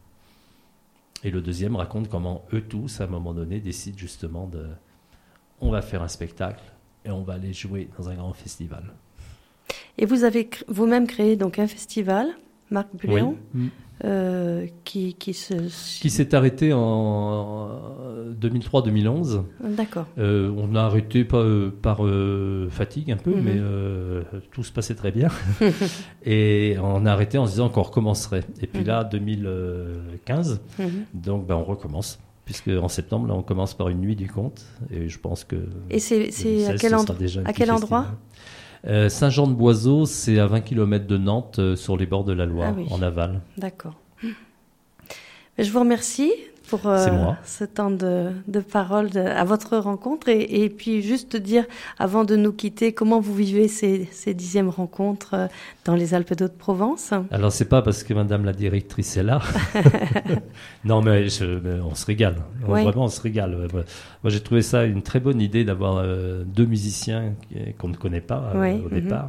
Et le deuxième raconte comment eux tous, à un moment donné, décident justement de... On va faire un spectacle et on va aller jouer dans un grand festival. Et vous avez cr- vous-même créé donc un festival, Marc Buléon, Oui. euh, qui, qui se... Qui s'est arrêté en deux mille trois deux mille onze. D'accord. Euh, on a arrêté par, euh, par euh, fatigue un peu, Mhm. mais euh, tout se passait très bien. Et on a arrêté en se disant qu'on recommencerait. Et puis Mhm. là, deux mille quinze, Mhm. donc ben, on recommence. Puisque en septembre, là, on commence par une nuit du conte. Et je pense que... Et c'est, c'est à deux mille seize, quel, ce endro- sera déjà un à petit quel endroit festival. euh, Saint-Jean-de-Boiseau, c'est à vingt kilomètres de Nantes, euh, sur les bords de la Loire, Ah oui. en aval. D'accord. Je vous remercie pour euh, C'est moi. ce temps de, de parole de, à votre rencontre. Et, et puis juste dire, avant de nous quitter, comment vous vivez ces, ces dixièmes rencontres euh, dans les Alpes d'Haute-Provence? Alors, c'est pas parce que Madame la directrice est là. Non, mais, je, mais on se régale. Oui. Vraiment, on se régale. Moi, j'ai trouvé ça une très bonne idée d'avoir euh, deux musiciens qu'on ne connaît pas euh, Oui. au Mm-hmm. départ.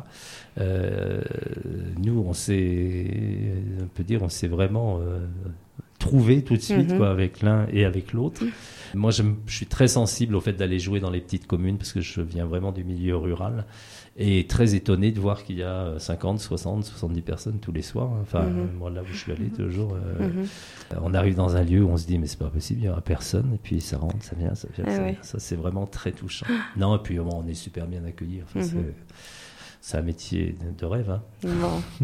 Euh, nous, on s'est, on peut dire, on s'est vraiment euh, trouvé tout de suite, Mm-hmm. quoi, avec l'un et avec l'autre. Moi, je suis très sensible au fait d'aller jouer dans les petites communes parce que je viens vraiment du milieu rural et très étonné de voir qu'il y a cinquante, soixante, soixante-dix personnes tous les soirs. Enfin, Mm-hmm. moi, là où je suis allé toujours, euh, Mm-hmm. on arrive dans un lieu où on se dit mais c'est pas possible, il n'y aura personne et puis ça rentre, ça vient, ça vient. Ah ça, ouais. ça, c'est vraiment très touchant. Non, et puis bon, on est super bien accueillis. Enfin, Mm-hmm. c'est, c'est un métier de rêve. Hein. Bon.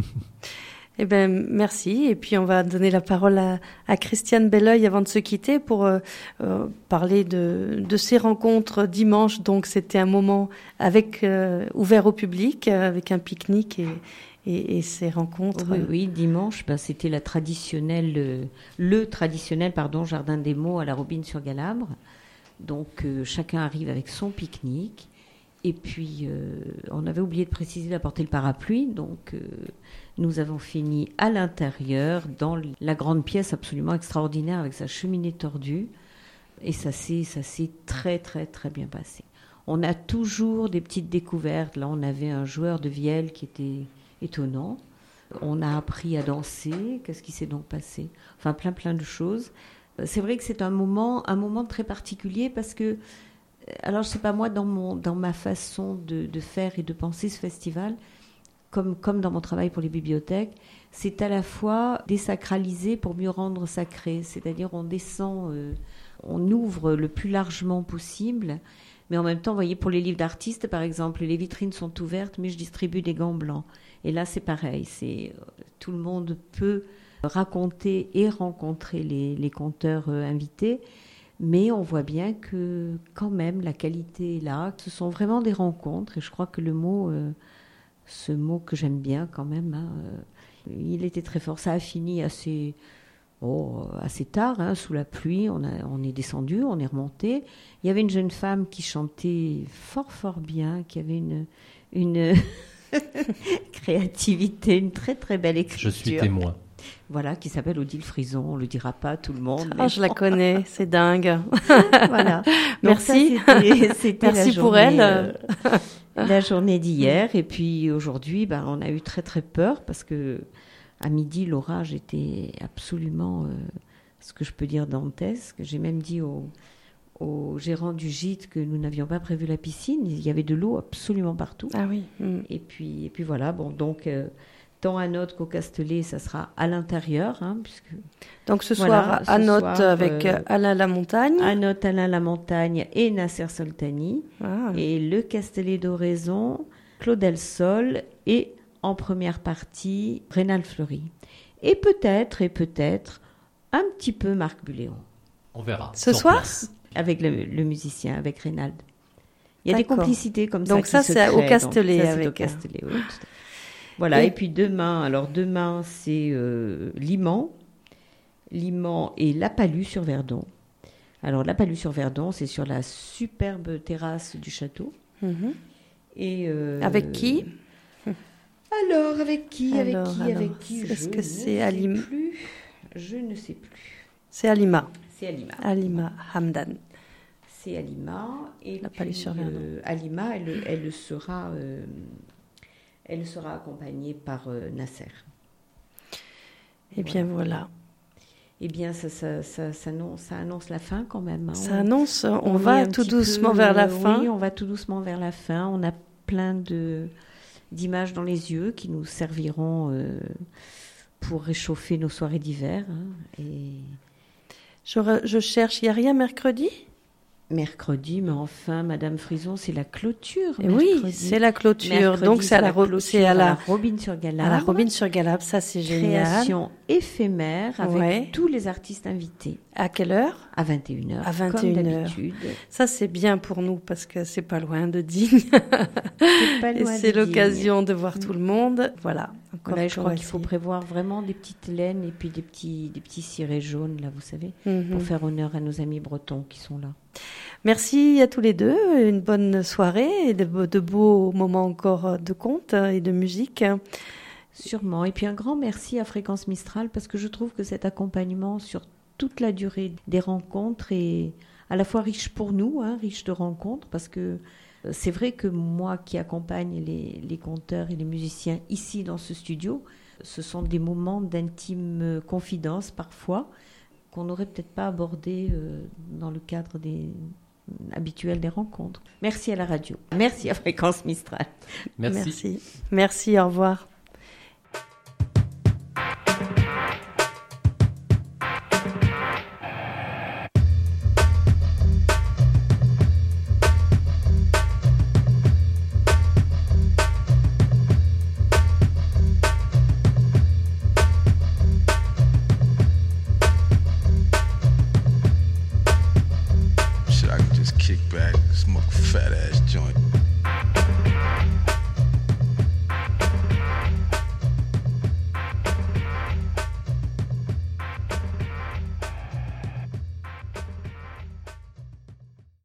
Eh bien, merci. Et puis, on va donner la parole à, à Christiane Belleuil avant de se quitter pour euh, euh, parler de, de ces rencontres dimanche. Donc, c'était un moment avec, euh, ouvert au public, euh, avec un pique-nique et, et, et ces rencontres. Oui, oui, dimanche, ben, c'était la traditionnelle, euh, le traditionnel pardon, jardin des mots à la Robine-sur-Galabre. Donc, euh, chacun arrive avec son pique-nique. Et puis, euh, on avait oublié de préciser d'apporter le parapluie. Donc, euh, nous avons fini à l'intérieur, dans la grande pièce absolument extraordinaire avec sa cheminée tordue. Et ça s'est, ça s'est très, très, très bien passé. On a toujours des petites découvertes. Là, on avait un joueur de vielle qui était étonnant. On a appris à danser. Qu'est-ce qui s'est donc passé? Enfin, plein, plein de choses. C'est vrai que c'est un moment, un moment très particulier parce que, alors je sais pas moi, dans, mon, dans ma façon de, de faire et de penser ce festival, comme, comme dans mon travail pour les bibliothèques, c'est à la fois désacraliser pour mieux rendre sacré. C'est-à-dire on descend, euh, on ouvre le plus largement possible, mais en même temps, vous voyez, pour les livres d'artistes, par exemple, les vitrines sont ouvertes, mais je distribue des gants blancs. Et là, c'est pareil, c'est, tout le monde peut raconter et rencontrer les, les conteurs euh, invités, mais on voit bien que quand même la qualité est là. Ce sont vraiment des rencontres et je crois que le mot, euh, ce mot que j'aime bien quand même, hein, euh, il était très fort. Ça a fini assez, oh, assez tard, hein, sous la pluie. On, a, on est descendu, on est remonté. Il y avait une jeune femme qui chantait fort fort bien, qui avait une, une créativité, une très très belle écriture. Je suis témoin. Voilà, qui s'appelle Odile Frison. On ne le dira pas à tout le monde. Ah, je la connais, c'est dingue. Voilà. Merci. Ça, c'était, c'était Merci la pour journée, elle. euh, la journée d'hier. Et puis aujourd'hui, ben, on a eu très très peur parce que à midi, l'orage était absolument, euh, ce que je peux dire, dantesque. J'ai même dit au, au gérant du gîte que nous n'avions pas prévu la piscine. Il y avait de l'eau absolument partout. Ah oui. Mm. Et puis, et puis voilà. Bon, donc. Euh, Tant à Notes qu'au Castellet, ça sera à l'intérieur. Hein, puisque, Donc ce voilà, soir, à ce Notes soir, avec euh, Alain Lamontagne. à Notes, Alain Lamontagne et Nasser Soltani. Ah. Et le Castellet d'Oraison, Claudel Sol et en première partie, Rénal Fleury. Et peut-être, et peut-être, un petit peu Marc Buléon. On verra. Ce sur soir place. Avec le, le musicien, avec Rénal. Il y a D'accord. des complicités comme ça. Donc qui ça, se c'est au créent. Castellet Donc, ça, avec- c'est au Castellet, oui, tout à fait. Voilà, Et- et, puis demain, alors demain, c'est euh, Liman. Liman et La Palue sur Verdon. Alors, La Palue sur Verdon, c'est sur la superbe terrasse du château. Mhm. Et, euh, Avec qui? Alors, avec qui Avec Alors, qui alors, Avec qui est-ce Je que ne c'est sais Alim- plus. Je ne sais plus. C'est Alima. C'est Alima. Alima Hamdan. C'est Alima. Et La puis, Palue sur Verdon. euh, Alima, elle, elle sera... euh, elle sera accompagnée par euh, Nasser. Eh bien voilà. Eh bien, ça, ça, ça, ça, annonce, ça annonce la fin quand même. hein. Ça annonce, on, on est va un tout petit doucement peu, vers la euh, fin. Oui, on va tout doucement vers la fin. On a plein de, d'images dans les yeux qui nous serviront euh, pour réchauffer nos soirées d'hiver. hein. Et Je, re- je cherche, il n'y a rien mercredi? mercredi, mais enfin, Madame Frison, c'est la clôture. Eh oui, mercredi. c'est la clôture. Mercredi, Donc c'est à la, ro- clôture c'est à la, Robine-sur-Galabre. à la Robine sur Galabre. Ça c'est génial. Création éphémère avec Ouais. tous les artistes invités À quelle heure? à vingt et une heures. À vingt et une comme heures. d'habitude. Ça c'est bien pour nous parce que c'est pas loin de Digne. C'est pas Et loin c'est de l'occasion de voir tout le monde. Voilà. Encore, Voilà, je je crois crois qu'il faut essayer. prévoir vraiment des petites laines et puis des petits, des petits cirés jaunes, là, vous savez, Mhm. pour faire honneur à nos amis bretons qui sont là. Merci à tous les deux. Une bonne soirée et de, beaux- de beaux moments encore de contes et de musique. Sûrement. Et puis un grand merci à Fréquence Mistral parce que je trouve que cet accompagnement sur toute la durée des rencontres est à la fois riche pour nous, hein, riche de rencontres, parce que euh, c'est vrai que moi qui accompagne les, les conteurs et les musiciens ici dans ce studio, ce sont des moments d'intime confidence parfois qu'on n'aurait peut-être pas abordé euh, dans le cadre des habituel des rencontres. Merci à la radio. Merci à Fréquence Mistral. Merci. Merci. Merci, au revoir. Shit, I can just kick back, smoke a fat ass joint.